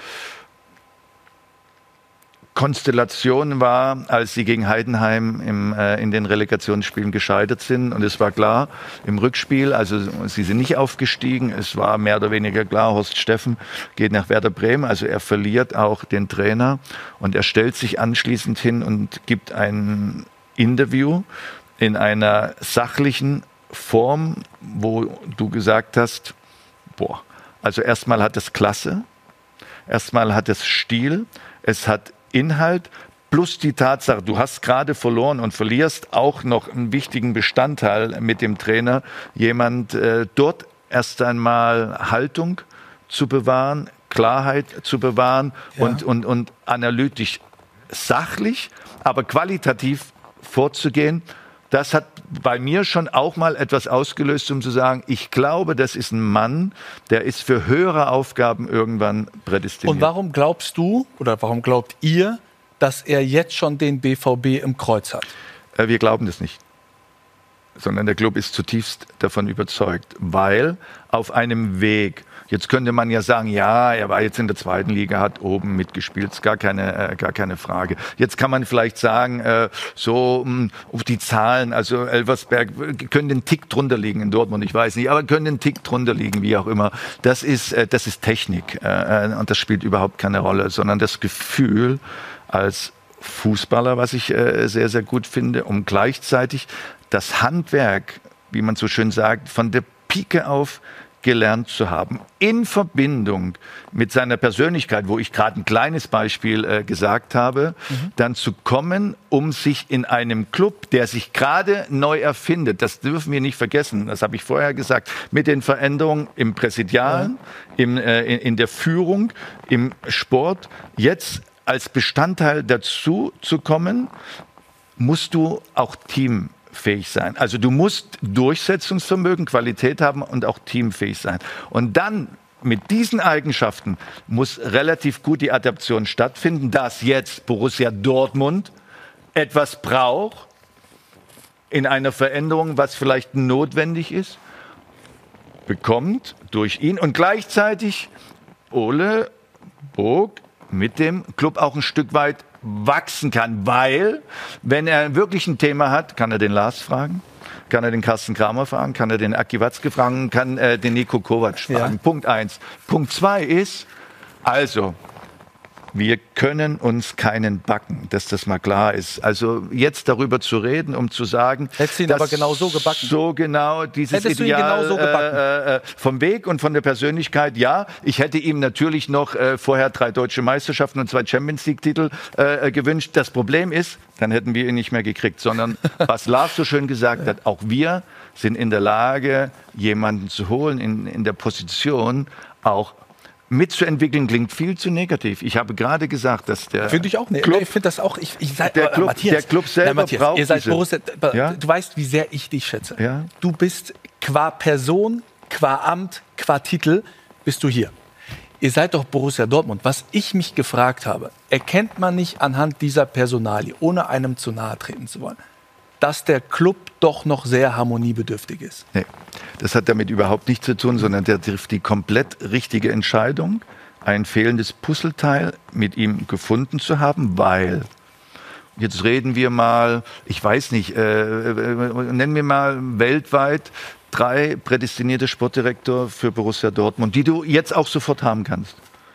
Konstellation war, als sie gegen Heidenheim im, äh, in den Relegationsspielen gescheitert sind. Und es war klar, im Rückspiel, also sie sind nicht aufgestiegen, es war mehr oder weniger klar, Horst Steffen geht nach Werder Bremen, also er verliert auch den Trainer. Und er stellt sich anschließend hin und gibt ein Interview in einer sachlichen Form, wo du gesagt hast, boah, also erstmal hat es Klasse, erstmal hat es Stil, es hat Inhalt plus die Tatsache, du hast gerade verloren und verlierst auch noch einen wichtigen Bestandteil mit dem Trainer, jemand äh, dort erst einmal Haltung zu bewahren, Klarheit zu bewahren ja. und, und, und analytisch sachlich, aber qualitativ vorzugehen. Das hat bei mir schon auch mal etwas ausgelöst, um zu sagen, ich glaube, das ist ein Mann, der ist für höhere Aufgaben irgendwann prädestiniert. Und warum glaubst du oder warum glaubt ihr, dass er jetzt schon den B V B im Kreuz hat? Wir glauben das nicht, sondern der Club ist zutiefst davon überzeugt, weil auf einem Weg, jetzt könnte man ja sagen, ja, er war jetzt in der zweiten Liga, hat oben mitgespielt, ist gar keine, äh, gar keine Frage. Jetzt kann man vielleicht sagen, äh, so mh, auf die Zahlen, also Elversberg können den Tick drunter liegen in Dortmund, ich weiß nicht, aber können den Tick drunter liegen, wie auch immer. Das ist, äh, das ist Technik äh, und das spielt überhaupt keine Rolle, sondern das Gefühl als Fußballer, was ich äh, sehr, sehr gut finde, um gleichzeitig das Handwerk, wie man so schön sagt, von der Pike auf gelernt zu haben, in Verbindung mit seiner Persönlichkeit, wo ich gerade ein kleines Beispiel äh, gesagt habe, mhm. dann zu kommen, um sich in einem Club, der sich gerade neu erfindet, das dürfen wir nicht vergessen, das habe ich vorher gesagt, mit den Veränderungen im Präsidialen, ja. im, äh, in, in der Führung, im Sport, jetzt als Bestandteil dazu zu kommen, musst du auch teamfähig sein. Also du musst Durchsetzungsvermögen, Qualität haben und auch teamfähig sein. Und dann mit diesen Eigenschaften muss relativ gut die Adaption stattfinden, dass jetzt Borussia Dortmund etwas braucht in einer Veränderung, was vielleicht notwendig ist, bekommt durch ihn und gleichzeitig Ole Burg mit dem Club auch ein Stück weit wachsen kann, weil, wenn er wirklich ein Thema hat, kann er den Lars fragen, kann er den Carsten Kramer fragen, kann er den Aki Watzke fragen, kann äh, den Niko Kovac fragen. Ja. Punkt eins. Punkt zwei ist, also, wir können uns keinen backen, dass das mal klar ist. Also jetzt darüber zu reden, um zu sagen, hättest du ihn aber genau so gebacken. So genau dieses hättest Ideal du ihn genau so gebacken. Äh, äh, vom Weg und von der Persönlichkeit, ja. Ich hätte ihm natürlich noch äh, vorher drei deutsche Meisterschaften und zwei Champions-League-Titel äh, gewünscht. Das Problem ist, dann hätten wir ihn nicht mehr gekriegt, sondern was Lars so schön gesagt hat, auch wir sind in der Lage, jemanden zu holen in, in der Position, auch mitzuentwickeln klingt viel zu negativ. Ich habe gerade gesagt, dass der Finde ich auch nicht. Club, ich finde das auch. Ich, ich sag, der, Club, Matthias, der Club selber na, Matthias, braucht ihr seid diese, Borussia, ja? Du weißt, wie sehr ich dich schätze. Ja? Du bist qua Person, qua Amt, qua Titel, bist du hier. Ihr seid doch Borussia Dortmund. Was ich mich gefragt habe, erkennt man nicht anhand dieser Personalie, ohne einem zu nahe treten zu wollen, dass der Club doch noch sehr harmoniebedürftig ist? Nee, das hat damit überhaupt nichts zu tun, sondern der trifft die komplett richtige Entscheidung, ein fehlendes Puzzleteil mit ihm gefunden zu haben, weil, jetzt reden wir mal, ich weiß nicht, äh, nennen wir mal weltweit drei prädestinierte Sportdirektor für Borussia Dortmund, die du jetzt auch sofort haben kannst.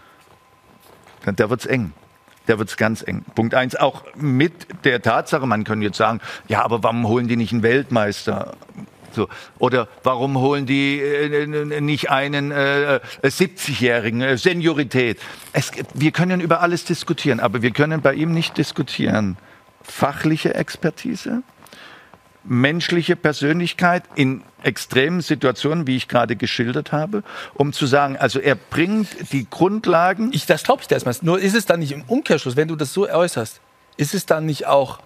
Da wird's eng. Da wird's ganz eng. Punkt eins, auch mit der Tatsache, man kann jetzt sagen, ja, aber warum holen die nicht einen Weltmeister? So. Oder warum holen die äh, nicht einen äh, siebzigjährigen, äh, Seniorität? Es, wir können über alles diskutieren, aber wir können bei ihm nicht diskutieren. Fachliche Expertise, menschliche Persönlichkeit in extremen Situationen, wie ich gerade geschildert habe, um zu sagen, also er bringt die Grundlagen. Ich, das glaube ich dir erstmal. Nur ist es dann nicht im Umkehrschluss, wenn du das so äußerst, ist es dann nicht auch,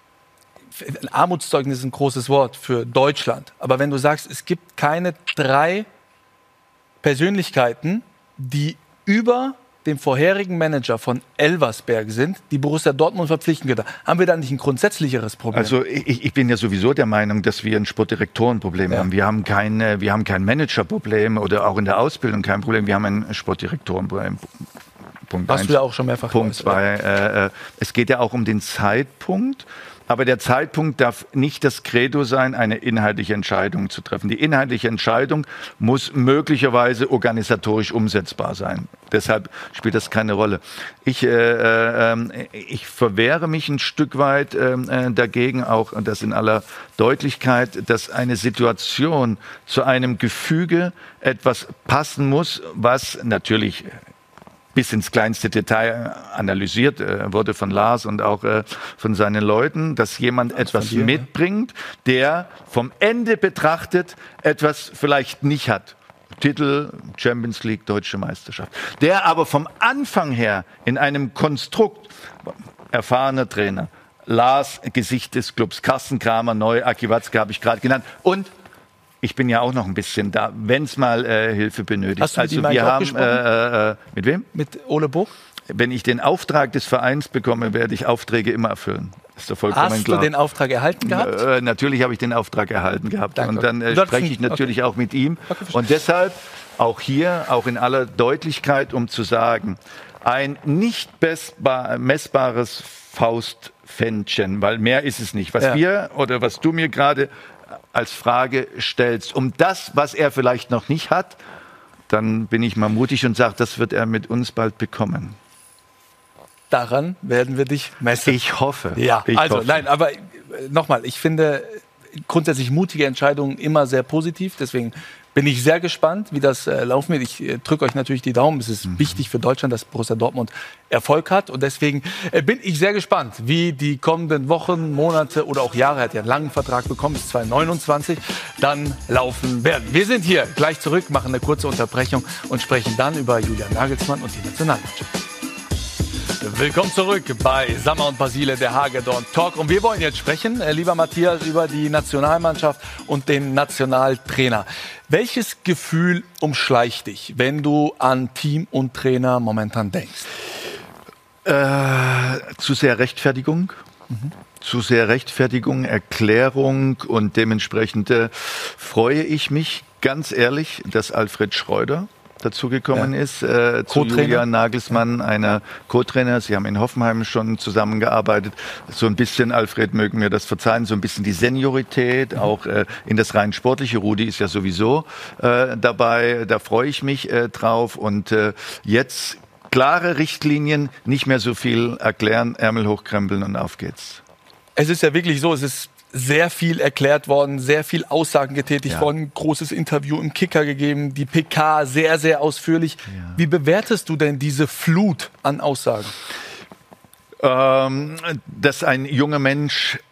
ein Armutszeugnis ist ein großes Wort für Deutschland, aber wenn du sagst, es gibt keine drei Persönlichkeiten, die über dem vorherigen Manager von Elversberg sind, die Borussia Dortmund verpflichten könnte. Haben wir da nicht ein grundsätzlicheres Problem? Also ich, ich bin ja sowieso der Meinung, dass wir ein Sportdirektorenproblem ja. haben. Wir haben kein, wir haben kein Managerproblem oder auch in der Ausbildung kein Problem. Wir haben ein Sportdirektorenproblem. Punkt Hast eins. du ja auch schon mehrfach Punkt zwei. Äh, es geht ja auch um den Zeitpunkt. Aber der Zeitpunkt darf nicht das Credo sein, eine inhaltliche Entscheidung zu treffen. Die inhaltliche Entscheidung muss möglicherweise organisatorisch umsetzbar sein. Deshalb spielt das keine Rolle. Ich, äh, äh, ich verwehre mich ein Stück weit äh, dagegen, auch das in aller Deutlichkeit, dass eine Situation zu einem Gefüge etwas passen muss, was natürlich bis ins kleinste Detail analysiert äh, wurde von Lars und auch äh, von seinen Leuten, dass jemand das etwas dir, mitbringt, der vom Ende betrachtet etwas vielleicht nicht hat. Titel, Champions League, Deutsche Meisterschaft. Der aber vom Anfang her in einem Konstrukt, erfahrener Trainer, Lars, Gesicht des Clubs, Carsten Kramer, neu, Aki Watzke habe ich gerade genannt und ich bin ja auch noch ein bisschen da, wenn es mal äh, Hilfe benötigt. Hast du mit also ihm wir haben gesprochen? äh, äh, mit wem? Mit Ole Buch? Wenn ich den Auftrag des Vereins bekomme, werde ich Aufträge immer erfüllen. Ist doch vollkommen Hast klar. du den Auftrag erhalten gehabt? Äh, natürlich habe ich den Auftrag erhalten gehabt. Danke. Und dann äh, spreche ich natürlich okay. auch mit ihm. Okay, und deshalb auch hier, auch in aller Deutlichkeit, um zu sagen, ein nicht messbares Faustpfännchen, weil mehr ist es nicht. Was ja. wir oder was du mir gerade als Frage stellst, um das, was er vielleicht noch nicht hat, dann bin ich mal mutig und sage, das wird er mit uns bald bekommen. Daran werden wir dich messen. Ich hoffe. Ja, ich also hoffe. nein, aber nochmal, ich finde grundsätzlich mutige Entscheidungen immer sehr positiv, deswegen bin ich sehr gespannt, wie das äh, laufen wird. Ich äh, drücke euch natürlich die Daumen. Es ist mhm. wichtig für Deutschland, dass Borussia Dortmund Erfolg hat. Und deswegen äh, bin ich sehr gespannt, wie die kommenden Wochen, Monate oder auch Jahre, er hat ja einen langen Vertrag bekommen, bis zwanzig neunundzwanzig, dann laufen werden. Wir sind hier gleich zurück, machen eine kurze Unterbrechung und sprechen dann über Julian Nagelsmann und die Nationalmannschaft. Willkommen zurück bei Sammer und Basile, der Hagedorn Talk. Und wir wollen jetzt sprechen, äh, lieber Matthias, über die Nationalmannschaft und den Nationaltrainer. Welches Gefühl umschleicht dich, wenn du an Team und Trainer momentan denkst? Äh, zu sehr Rechtfertigung. Mhm. Zu sehr Rechtfertigung, Erklärung und dementsprechend äh, freue ich mich ganz ehrlich, dass Alfred Schreuder dazugekommen ja. ist, äh, zu Julian Nagelsmann, ja. einer Co-Trainer. Sie haben in Hoffenheim schon zusammengearbeitet. So ein bisschen, Alfred, mögen mir das verzeihen, so ein bisschen die Seniorität, mhm. auch äh, in das rein sportliche. Rudi ist ja sowieso äh, dabei. Da freue ich mich äh, drauf. Und äh, jetzt klare Richtlinien, nicht mehr so viel erklären, Ärmel hochkrempeln und auf geht's. Es ist ja wirklich so, es ist sehr viel erklärt worden, sehr viel Aussagen getätigt ja. worden, großes Interview im Kicker gegeben, die P K sehr, sehr ausführlich. Ja. Wie bewertest du denn diese Flut an Aussagen? Ähm, dass ein junger Mensch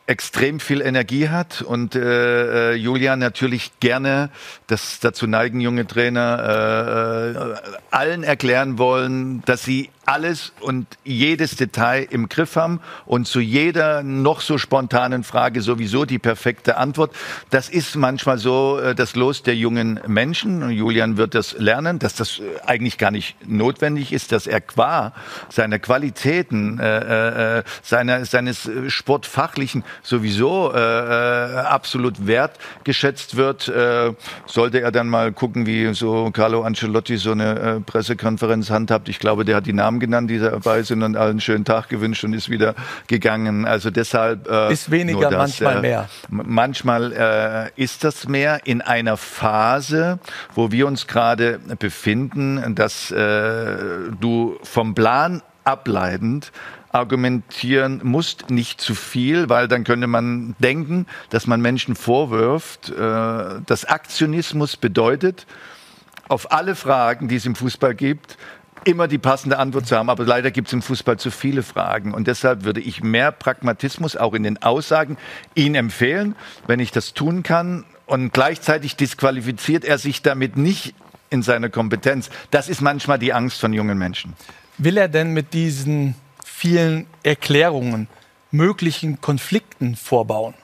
extrem viel Energie hat und äh, Julian natürlich gerne, das dazu neigen junge Trainer, äh, allen erklären wollen, dass sie alles und jedes Detail im Griff haben und zu jeder noch so spontanen Frage sowieso die perfekte Antwort. Das ist manchmal so äh, das Los der jungen Menschen. Und Julian wird das lernen, dass das äh, eigentlich gar nicht notwendig ist, dass er qua seiner Qualitäten, äh, äh, seiner, seines Sportfachlichen sowieso äh, äh, absolut wertgeschätzt wird. Äh, sollte er dann mal gucken, wie so Carlo Ancelotti so eine äh, Pressekonferenz handhabt. Ich glaube, der hat die Namen genannt, die dabei sind und allen schönen Tag gewünscht und ist wieder gegangen. Also deshalb äh, ist weniger, das, manchmal äh, mehr. Manchmal äh, ist das mehr in einer Phase, wo wir uns gerade befinden, dass äh, du vom Plan ableitend argumentieren musst, nicht zu viel, weil dann könnte man denken, dass man Menschen vorwirft, äh, dass Aktionismus bedeutet, auf alle Fragen, die es im Fußball gibt, immer die passende Antwort zu haben. Aber leider gibt es im Fußball zu viele Fragen. Und deshalb würde ich mehr Pragmatismus auch in den Aussagen Ihnen empfehlen, wenn ich das tun kann. Und gleichzeitig disqualifiziert er sich damit nicht in seiner Kompetenz. Das ist manchmal die Angst von jungen Menschen. Will er denn mit diesen vielen Erklärungen möglichen Konflikten vorbauen?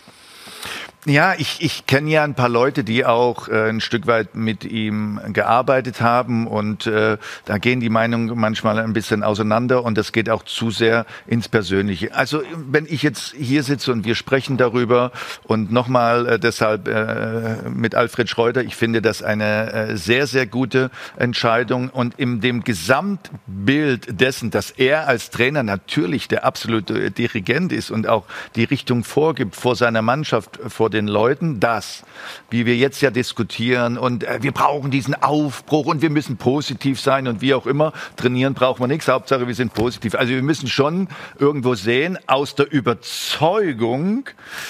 Ja, ich, ich kenne ja ein paar Leute, die auch äh, ein Stück weit mit ihm gearbeitet haben und äh, da gehen die Meinungen manchmal ein bisschen auseinander und das geht auch zu sehr ins Persönliche. Also wenn ich jetzt hier sitze und wir sprechen darüber und nochmal äh, deshalb äh, mit Alfred Schreuder, ich finde das eine äh, sehr, sehr gute Entscheidung und in dem Gesamtbild dessen, dass er als Trainer natürlich der absolute Dirigent ist und auch die Richtung vorgibt vor seiner Mannschaft, vor den Leuten, dass, wie wir jetzt ja diskutieren und äh, wir brauchen diesen Aufbruch und wir müssen positiv sein und wie auch immer, trainieren brauchen wir nichts, Hauptsache wir sind positiv. Also wir müssen schon irgendwo sehen, aus der Überzeugung,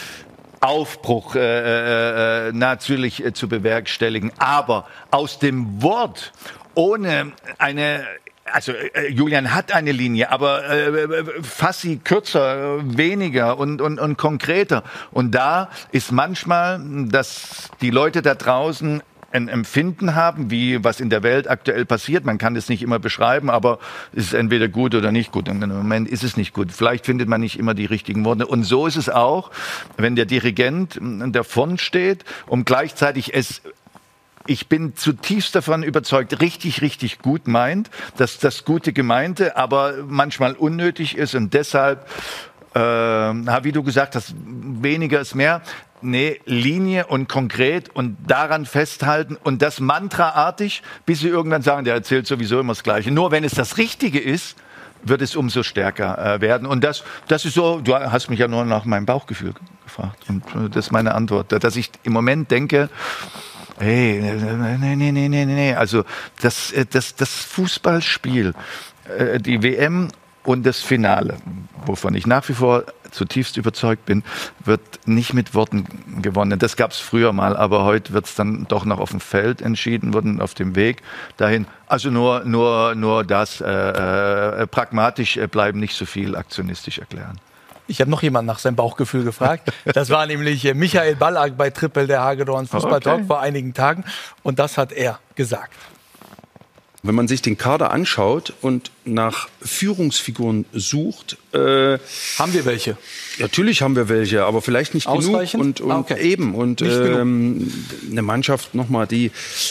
Aufbruch äh, äh, natürlich äh, zu bewerkstelligen, aber aus dem Wort, ohne eine Also äh, Julian hat eine Linie, aber äh, fass sie kürzer, weniger und, und, und konkreter. Und da ist manchmal, dass die Leute da draußen ein Empfinden haben, wie was in der Welt aktuell passiert. Man kann es nicht immer beschreiben, aber es ist entweder gut oder nicht gut. Und im Moment ist es nicht gut. Vielleicht findet man nicht immer die richtigen Worte. Und so ist es auch, wenn der Dirigent davon steht und gleichzeitig es ich bin zutiefst davon überzeugt, richtig, richtig gut meint, dass das Gute Gemeinte aber manchmal unnötig ist und deshalb, äh, wie du gesagt hast, weniger ist mehr. Nee, Linie und konkret und daran festhalten und das mantraartig, bis sie irgendwann sagen, der erzählt sowieso immer das Gleiche. Nur wenn es das Richtige ist, wird es umso stärker äh, werden. Und das, das ist so, du hast mich ja nur nach meinem Bauchgefühl gefragt und das ist meine Antwort, dass ich im Moment denke, hey, nee, nee, nee, nee, nee. Also das, das, das Fußballspiel, die W M und das Finale, wovon ich nach wie vor zutiefst überzeugt bin, wird nicht mit Worten gewonnen. Das gab es früher mal, aber heute wird es dann doch noch auf dem Feld entschieden worden, auf dem Weg dahin. Also nur, nur, nur das, äh, äh, pragmatisch bleiben, nicht so viel aktionistisch erklären. Ich habe noch jemanden nach seinem Bauchgefühl gefragt. Das war nämlich Michael Ballack bei Triple, der Hagedorn Fußball-Talk okay. vor einigen Tagen. Und das hat er gesagt. Wenn man sich den Kader anschaut und nach Führungsfiguren sucht... Äh, haben wir welche? Natürlich haben wir welche, aber vielleicht nicht Ausreichend? genug. Und, und ah, okay. eben. Und ähm, eine Mannschaft, nochmal, die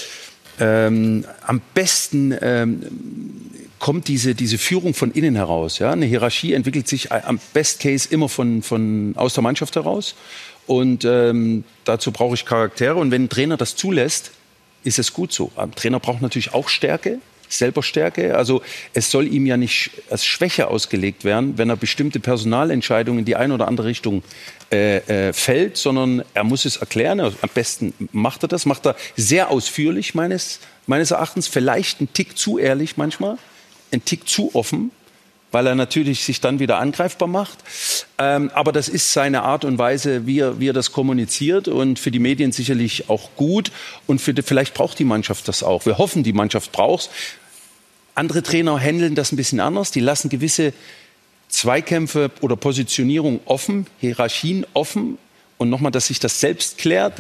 ähm, am besten... Ähm, kommt diese, diese Führung von innen heraus. Ja? Eine Hierarchie entwickelt sich am Best Case immer von, von, aus der Mannschaft heraus. Und ähm, dazu brauche ich Charaktere. Und wenn ein Trainer das zulässt, ist es gut so. Ein Trainer braucht natürlich auch Stärke, selber Stärke. Also es soll ihm ja nicht als Schwäche ausgelegt werden, wenn er bestimmte Personalentscheidungen in die eine oder andere Richtung äh, äh, fällt, sondern er muss es erklären. Also am besten macht er das, macht er sehr ausführlich meines, meines Erachtens, vielleicht ein Tick zu ehrlich manchmal. Ein Tick zu offen, weil er natürlich sich dann wieder angreifbar macht. Ähm, aber das ist seine Art und Weise, wie er, wie er das kommuniziert und für die Medien sicherlich auch gut. Und für die, vielleicht braucht die Mannschaft das auch. Wir hoffen, die Mannschaft braucht es. Andere Trainer handeln das ein bisschen anders. Die lassen gewisse Zweikämpfe oder Positionierung offen, Hierarchien offen und nochmal, dass sich das selbst klärt?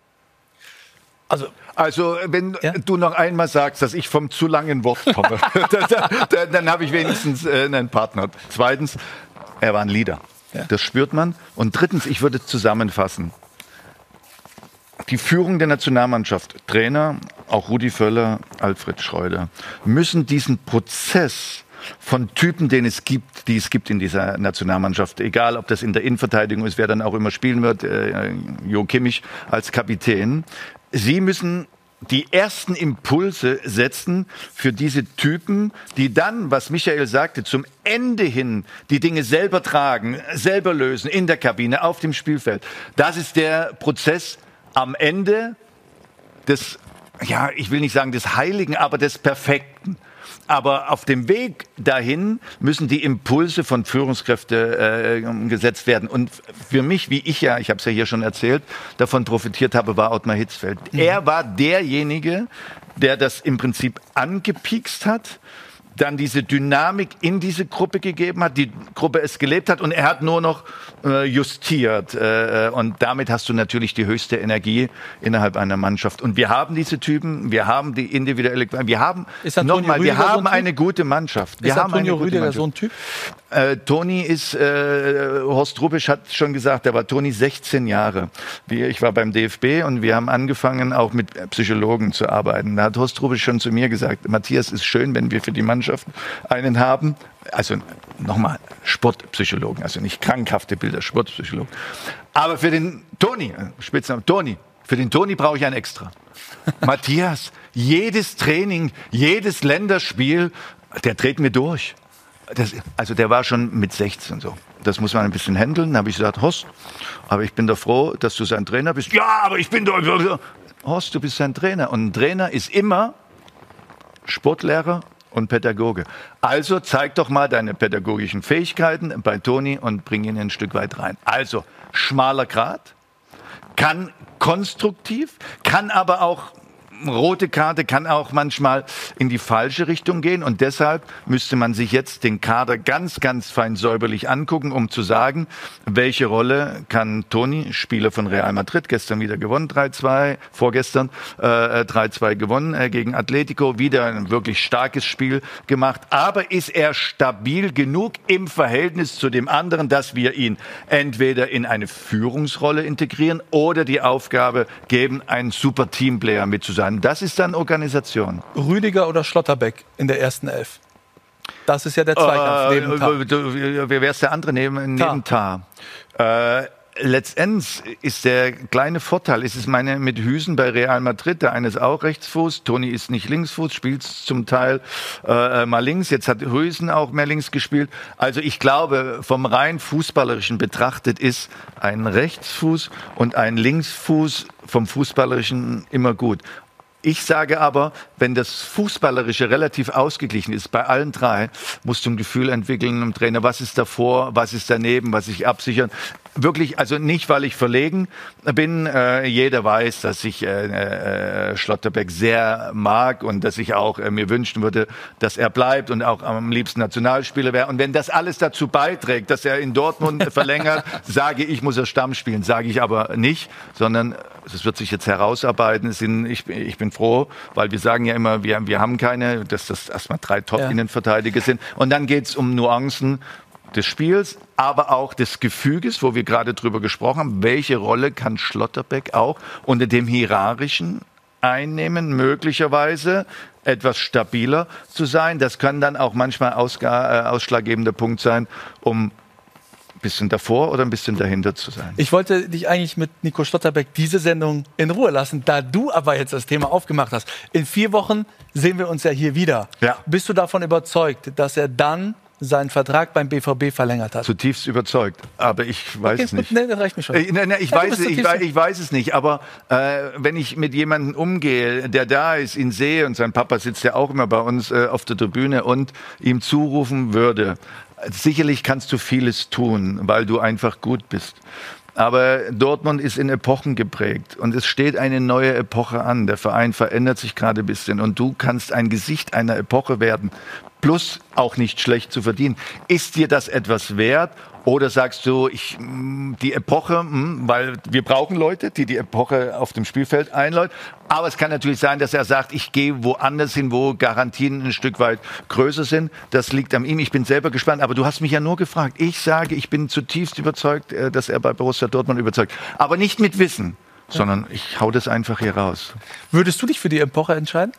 Also, also wenn ja? du noch einmal sagst, dass ich vom zu langen Wort komme, dann, dann, dann habe ich wenigstens äh, einen Partner. Zweitens, er war ein Leader. Ja. Das spürt man. Und drittens, ich würde zusammenfassen. Die Führung der Nationalmannschaft, Trainer, auch Rudi Völler, Alfred Schreuder, müssen diesen Prozess von Typen, den es gibt, die es gibt in dieser Nationalmannschaft, egal ob das in der Innenverteidigung ist, wer dann auch immer spielen wird, äh, Jo Kimmich als Kapitän. Sie müssen die ersten Impulse setzen für diese Typen, die dann, was Michael sagte, zum Ende hin die Dinge selber tragen, selber lösen, in der Kabine, auf dem Spielfeld. Das ist der Prozess am Ende des, ja, ich will nicht sagen des Heiligen, aber des Perfekten. Aber auf dem Weg dahin müssen die Impulse von Führungskräften äh, gesetzt werden. Und für mich, wie ich ja, ich habe es ja hier schon erzählt, davon profitiert habe, war Ottmar Hitzfeld. Mhm. Er war derjenige, der das im Prinzip angepiekst hat, dann diese Dynamik in diese Gruppe gegeben hat, die Gruppe es gelebt hat und er hat nur noch äh, justiert. Äh, und damit hast du natürlich die höchste Energie innerhalb einer Mannschaft. Und wir haben diese Typen, wir haben die individuelle, wir haben nochmal, wir haben so ein eine gute Mannschaft. Wir ist haben Antonio eine gute Rüdiger Mannschaft. so ein Typ? Äh, Toni ist, äh, Horst Rubisch hat schon gesagt, da war Toni sechzehn Jahre. Wir, ich war beim D F B und wir haben angefangen, auch mit Psychologen zu arbeiten. Da hat Horst Rubisch schon zu mir gesagt, Matthias, ist schön, wenn wir für die Mannschaft einen haben, also nochmal Sportpsychologen, also nicht krankhafte Bilder, Sportpsychologen. Aber für den Toni, Spitzname Toni, für den Toni brauche ich ein Extra. Matthias, jedes Training, jedes Länderspiel, der dreht mir durch. Das, also der war schon mit sechzehn so. Das muss man ein bisschen handeln. Da habe ich gesagt, Horst, aber ich bin doch froh, dass du sein Trainer bist. Ja, aber ich bin doch... Horst, du bist sein Trainer. Und ein Trainer ist immer Sportlehrer und Pädagoge. Also zeig doch mal deine pädagogischen Fähigkeiten bei Toni und bring ihn ein Stück weit rein. Also schmaler Grat, kann konstruktiv, kann aber auch rote Karte, kann auch manchmal in die falsche Richtung gehen und deshalb müsste man sich jetzt den Kader ganz, ganz fein säuberlich angucken, um zu sagen, welche Rolle kann Toni, Spieler von Real Madrid, gestern wieder gewonnen, drei zwei, vorgestern äh, drei zwei gewonnen äh, gegen Atletico, wieder ein wirklich starkes Spiel gemacht, aber ist er stabil genug im Verhältnis zu dem anderen, dass wir ihn entweder in eine Führungsrolle integrieren oder die Aufgabe geben, ein super Teamplayer mit zu sein. Das ist dann Organisation. Rüdiger oder Schlotterbeck in der ersten Elf? Das ist ja der Zweikampf äh, neben Tar. Wer ist der andere neben, neben Tar? Tar. Äh, letztendlich ist der kleine Vorteil, ist es meine mit Hüsen bei Real Madrid, der eine ist auch Rechtsfuß, Toni ist nicht Linksfuß, spielt zum Teil äh, mal links, jetzt hat Hüsen auch mehr links gespielt. Also ich glaube, vom rein Fußballerischen betrachtet ist ein Rechtsfuß und ein Linksfuß vom Fußballerischen immer gut. Ich sage aber, wenn das Fußballerische relativ ausgeglichen ist, bei allen drei, musst du ein Gefühl entwickeln im Trainer, was ist davor, was ist daneben, was sich absichern. Wirklich, also nicht, weil ich verlegen bin. Äh, jeder weiß, dass ich äh, äh, Schlotterbeck sehr mag und dass ich auch äh, mir wünschen würde, dass er bleibt und auch am liebsten Nationalspieler wäre. Und wenn das alles dazu beiträgt, dass er in Dortmund verlängert, sage ich, muss er Stamm spielen. Sage ich aber nicht, sondern das wird sich jetzt herausarbeiten. Sind, ich, ich bin froh, weil wir sagen ja immer, wir, wir haben keine, dass das erstmal drei Top-Innenverteidiger sind. Und dann geht es um Nuancen des Spiels, aber auch des Gefüges, wo wir gerade drüber gesprochen haben. Welche Rolle kann Schlotterbeck auch unter dem Hierarchischen einnehmen, möglicherweise etwas stabiler zu sein? Das kann dann auch manchmal ausga- äh, ausschlaggebender Punkt sein, um ein bisschen davor oder ein bisschen dahinter zu sein. Ich wollte dich eigentlich mit Nico Schlotterbeck diese Sendung in Ruhe lassen, da du aber jetzt das Thema aufgemacht hast. In vier Wochen sehen wir uns ja hier wieder. Ja. Bist du davon überzeugt, dass er dann seinen Vertrag beim B V B verlängert hat? Zutiefst überzeugt, aber ich weiß okay, es nicht. Nee, das reicht mir schon. Äh, nee, nee, ich, ja, weiß, ich, weiß, ich weiß es nicht, aber äh, wenn ich mit jemandem umgehe, der da ist, ihn sehe, und sein Papa sitzt ja auch immer bei uns äh, auf der Tribüne, und ihm zurufen würde, sicherlich kannst du vieles tun, weil du einfach gut bist. Aber Dortmund ist in Epochen geprägt und es steht eine neue Epoche an. Der Verein verändert sich gerade ein bisschen und du kannst ein Gesicht einer Epoche werden. plus auch nicht schlecht zu verdienen. Ist dir das etwas wert? Oder sagst du, ich, die Epoche, weil wir brauchen Leute, die die Epoche auf dem Spielfeld einläuten. Aber es kann natürlich sein, dass er sagt, ich gehe woanders hin, wo Garantien ein Stück weit größer sind. Das liegt an ihm. Ich bin selber gespannt. Aber du hast mich ja nur gefragt. Ich sage, ich bin zutiefst überzeugt, dass er bei Borussia Dortmund überzeugt. Aber nicht mit Wissen, sondern ich hau das einfach hier raus. Würdest du dich für die Epoche entscheiden?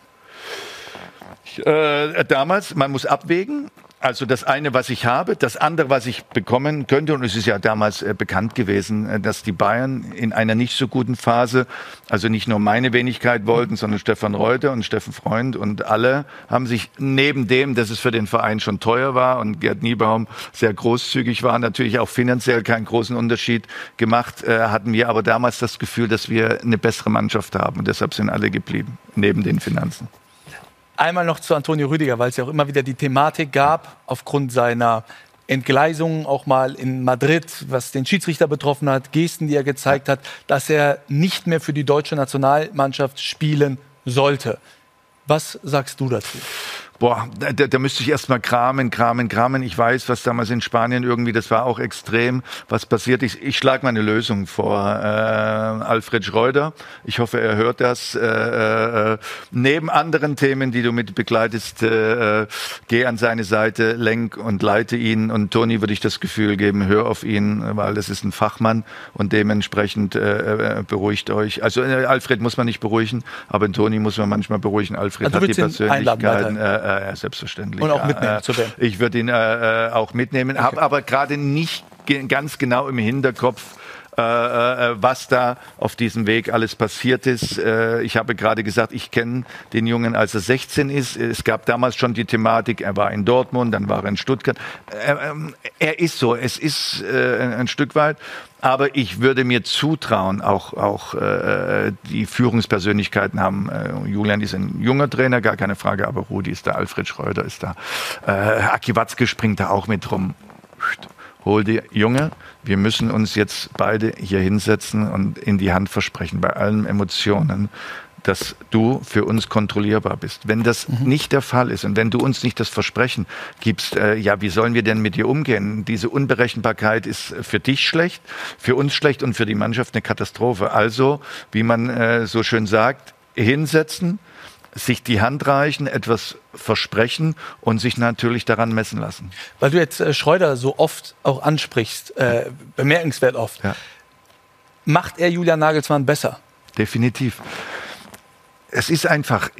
Ich, äh, damals, man muss abwägen. Also das eine, was ich habe, das andere, was ich bekommen könnte. Und es ist ja damals äh, bekannt gewesen, äh, dass die Bayern in einer nicht so guten Phase, also nicht nur meine Wenigkeit wollten, sondern Stefan Reuter und Steffen Freund und alle haben sich neben dem, dass es für den Verein schon teuer war und Gerd Niebaum sehr großzügig war, natürlich auch finanziell keinen großen Unterschied gemacht, äh, hatten wir aber damals das Gefühl, dass wir eine bessere Mannschaft haben. Und deshalb sind alle geblieben, neben den Finanzen. Einmal noch zu Antonio Rüdiger, weil es ja auch immer wieder die Thematik gab, aufgrund seiner Entgleisungen auch mal in Madrid, was den Schiedsrichter betroffen hat, Gesten, die er gezeigt hat, dass er nicht mehr für die deutsche Nationalmannschaft spielen sollte. Was sagst du dazu? Boah, da, da müsste ich erst mal kramen, kramen, kramen. Ich weiß, was damals in Spanien irgendwie, das war auch extrem, was passiert ist. Ich schlage mal eine Lösung vor. Äh, Alfred Schreuder, ich hoffe, er hört das. Äh, äh, neben anderen Themen, die du mit begleitest, äh, geh an seine Seite, lenk und leite ihn. Und Toni würde ich das Gefühl geben, hör auf ihn, weil das ist ein Fachmann und dementsprechend äh, beruhigt euch. Also äh, Alfred muss man nicht beruhigen, aber Toni muss man manchmal beruhigen. Alfred also hat die Persönlichkeiten. Äh, Ja, selbstverständlich. Und auch mitnehmen äh, zur W M. Ich würde ihn äh, auch mitnehmen, okay. Habe aber gerade nicht ge- ganz genau im Hinterkopf, äh, äh, was da auf diesem Weg alles passiert ist. Äh, ich habe gerade gesagt, ich kenne den Jungen, als er sechzehn ist. Es gab damals schon die Thematik, er war in Dortmund, dann war er in Stuttgart. Äh, äh, er ist so, es ist äh, ein Stück weit. Aber ich würde mir zutrauen, auch, auch äh, die Führungspersönlichkeiten haben. Äh, Julian ist ein junger Trainer, gar keine Frage, aber Rudi ist da, Alfred Schreuder ist da. Äh, Aki Watzke springt da auch mit rum. Hol die Junge, wir müssen uns jetzt beide hier hinsetzen und in die Hand versprechen, bei allen Emotionen, dass du für uns kontrollierbar bist. Wenn das mhm. nicht der Fall ist und wenn du uns nicht das Versprechen gibst, äh, ja, wie sollen wir denn mit dir umgehen? Diese Unberechenbarkeit ist für dich schlecht, für uns schlecht und für die Mannschaft eine Katastrophe. Also, wie man äh, so schön sagt, hinsetzen, sich die Hand reichen, etwas versprechen und sich natürlich daran messen lassen. Weil du jetzt äh, Schreuder so oft auch ansprichst, äh, bemerkenswert oft, ja. Macht er Julian Nagelsmann besser? Definitiv. Es ist einfach,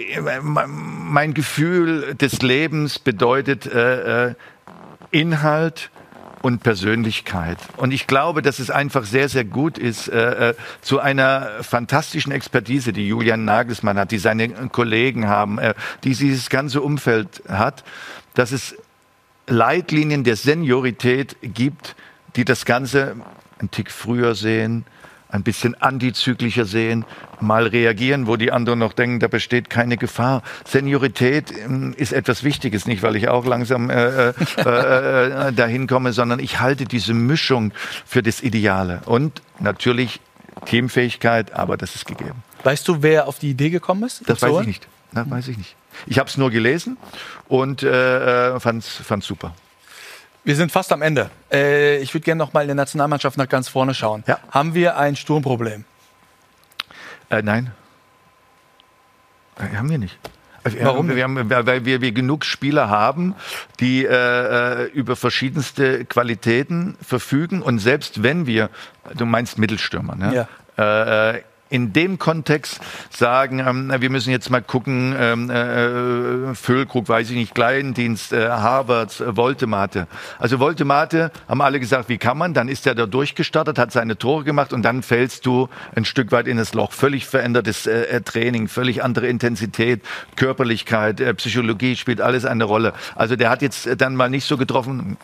mein Gefühl des Lebens bedeutet äh, Inhalt und Persönlichkeit. Und ich glaube, dass es einfach sehr, sehr gut ist, äh, zu einer fantastischen Expertise, die Julian Nagelsmann hat, die seine Kollegen haben, äh, die dieses ganze Umfeld hat, dass es Leitlinien der Seniorität gibt, die das Ganze einen Tick früher sehen, ein bisschen antizyklischer sehen, mal reagieren, wo die anderen noch denken, da besteht keine Gefahr. Seniorität äh, ist etwas Wichtiges, nicht weil ich auch langsam äh, äh, äh, dahin komme, sondern ich halte diese Mischung für das Ideale. Und natürlich Teamfähigkeit, aber das ist gegeben. Weißt du, wer auf die Idee gekommen ist? Das weiß ich nicht. Das weiß ich nicht. Ich habe es nur gelesen und äh, fand es super. Wir sind fast am Ende. Äh, ich würde gerne noch mal in der Nationalmannschaft nach ganz vorne schauen. Ja. Haben wir ein Sturmproblem? Äh, nein. Äh, haben wir nicht. Wir Warum? Haben, wir haben, weil wir, wir genug Spieler haben, die äh, über verschiedenste Qualitäten verfügen. Und selbst wenn wir, du meinst Mittelstürmer, ne? Ja. Äh, in dem Kontext sagen, ähm, wir müssen jetzt mal gucken, ähm, äh, Füllkrug, weiß ich nicht, Kleindienst, äh, Havertz, äh, Woltemate. Also Woltemate haben alle gesagt, wie kann man? Dann ist er da durchgestartet, hat seine Tore gemacht und dann fällst du ein Stück weit in das Loch. Völlig verändertes äh, Training, völlig andere Intensität, Körperlichkeit, äh, Psychologie spielt alles eine Rolle. Also der hat jetzt dann mal nicht so getroffen.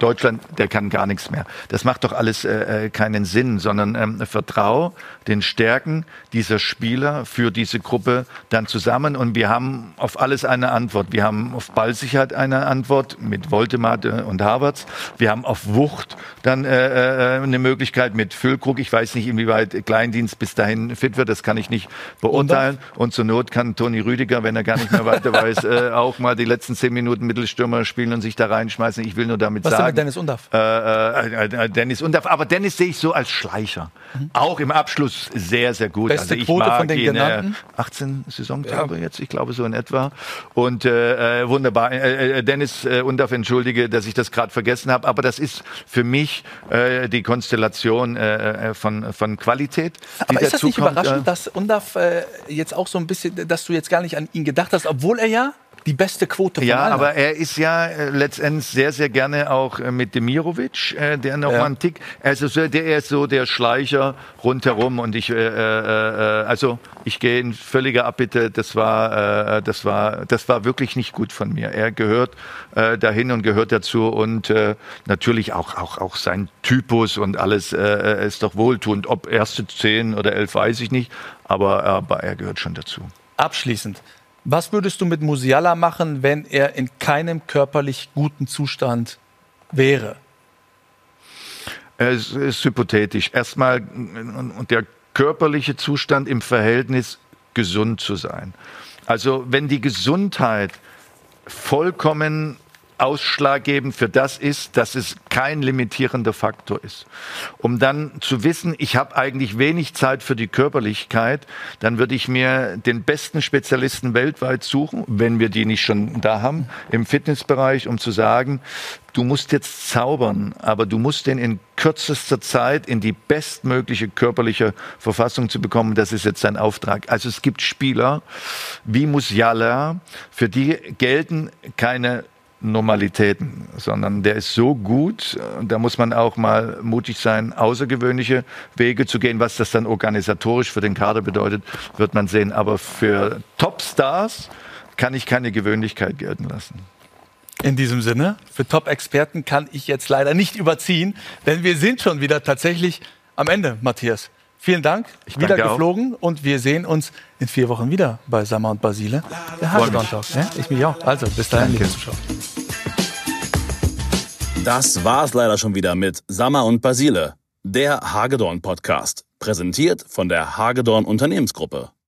Deutschland, der kann gar nichts mehr. Das macht doch alles äh, keinen Sinn, sondern ähm, vertrau den Stärken dieser Spieler für diese Gruppe dann zusammen. Und wir haben auf alles eine Antwort. Wir haben auf Ballsicherheit eine Antwort mit Woltemade und Havertz. Wir haben auf Wucht dann äh, äh, eine Möglichkeit mit Füllkrug. Ich weiß nicht, inwieweit Kleindienst bis dahin fit wird. Das kann ich nicht beurteilen. Und zur Not kann Toni Rüdiger, wenn er gar nicht mehr weiter weiß, äh, auch mal die letzten zehn Minuten Mittelstürmer spielen und sich da reinschmeißen. Ich will nur damit Was sagen. Was Dennis Undaff? Äh, äh, äh, Dennis Undaff. Aber Dennis sehe ich so als Schleicher. Mhm. Auch im Abschluss sehr, sehr gut. Beste also ich Quote mag von den ihn, genannten? Äh, achtzehn Saisontore ja. jetzt, ich glaube so in etwa. Und äh, wunderbar. Äh, Dennis äh, Undaff, entschuldige, dass ich das gerade vergessen habe. Aber das ist für mich äh, die Konstellation äh, von, von Qualität. Aber ist das nicht kommt, überraschend, äh, dass Undaff äh, jetzt auch so ein bisschen, dass du jetzt gar nicht an ihn gedacht hast, obwohl er ja die beste Quote von Ja, allen. aber er ist ja äh, letztendlich sehr, sehr gerne auch äh, mit Demirovic, äh, der noch Ja. mal einen Tick, also so, der ist so der Schleicher rundherum und ich, äh, äh, also ich gehe in völliger Abbitte, das war, äh, das war, das war wirklich nicht gut von mir. Er gehört äh, dahin und gehört dazu und äh, natürlich auch, auch, auch sein Typus und alles äh, ist doch wohltuend. Ob erste zehn oder elf, weiß ich nicht, aber, aber er gehört schon dazu. Abschließend. Was würdest du mit Musiala machen, wenn er in keinem körperlich guten Zustand wäre? Es ist hypothetisch. Erstmal und der körperliche Zustand im Verhältnis gesund zu sein. Also wenn die Gesundheit vollkommen ausschlaggebend für das ist, dass es kein limitierender Faktor ist. Um dann zu wissen, ich habe eigentlich wenig Zeit für die Körperlichkeit, dann würde ich mir den besten Spezialisten weltweit suchen, wenn wir die nicht schon da haben, im Fitnessbereich, um zu sagen, du musst jetzt zaubern, aber du musst den in kürzester Zeit in die bestmögliche körperliche Verfassung zu bekommen. Das ist jetzt dein Auftrag. Also es gibt Spieler wie Musiala, für die gelten keine Normalitäten, sondern der ist so gut, da muss man auch mal mutig sein, außergewöhnliche Wege zu gehen. Was das dann organisatorisch für den Kader bedeutet, wird man sehen. Aber für Topstars kann ich keine Gewöhnlichkeit gelten lassen. In diesem Sinne, für Top-Experten kann ich jetzt leider nicht überziehen, denn wir sind schon wieder tatsächlich am Ende, Matthias. Vielen Dank, ich wieder danke geflogen auch. Und wir sehen uns in vier Wochen wieder bei Sammer und Basile. Der Hagedorn Talk. Ja, ich mich auch. Also, bis dahin, liebe Zuschauer. Das war's leider schon wieder mit Sammer und Basile, der Hagedorn Podcast, präsentiert von der Hagedorn Unternehmensgruppe.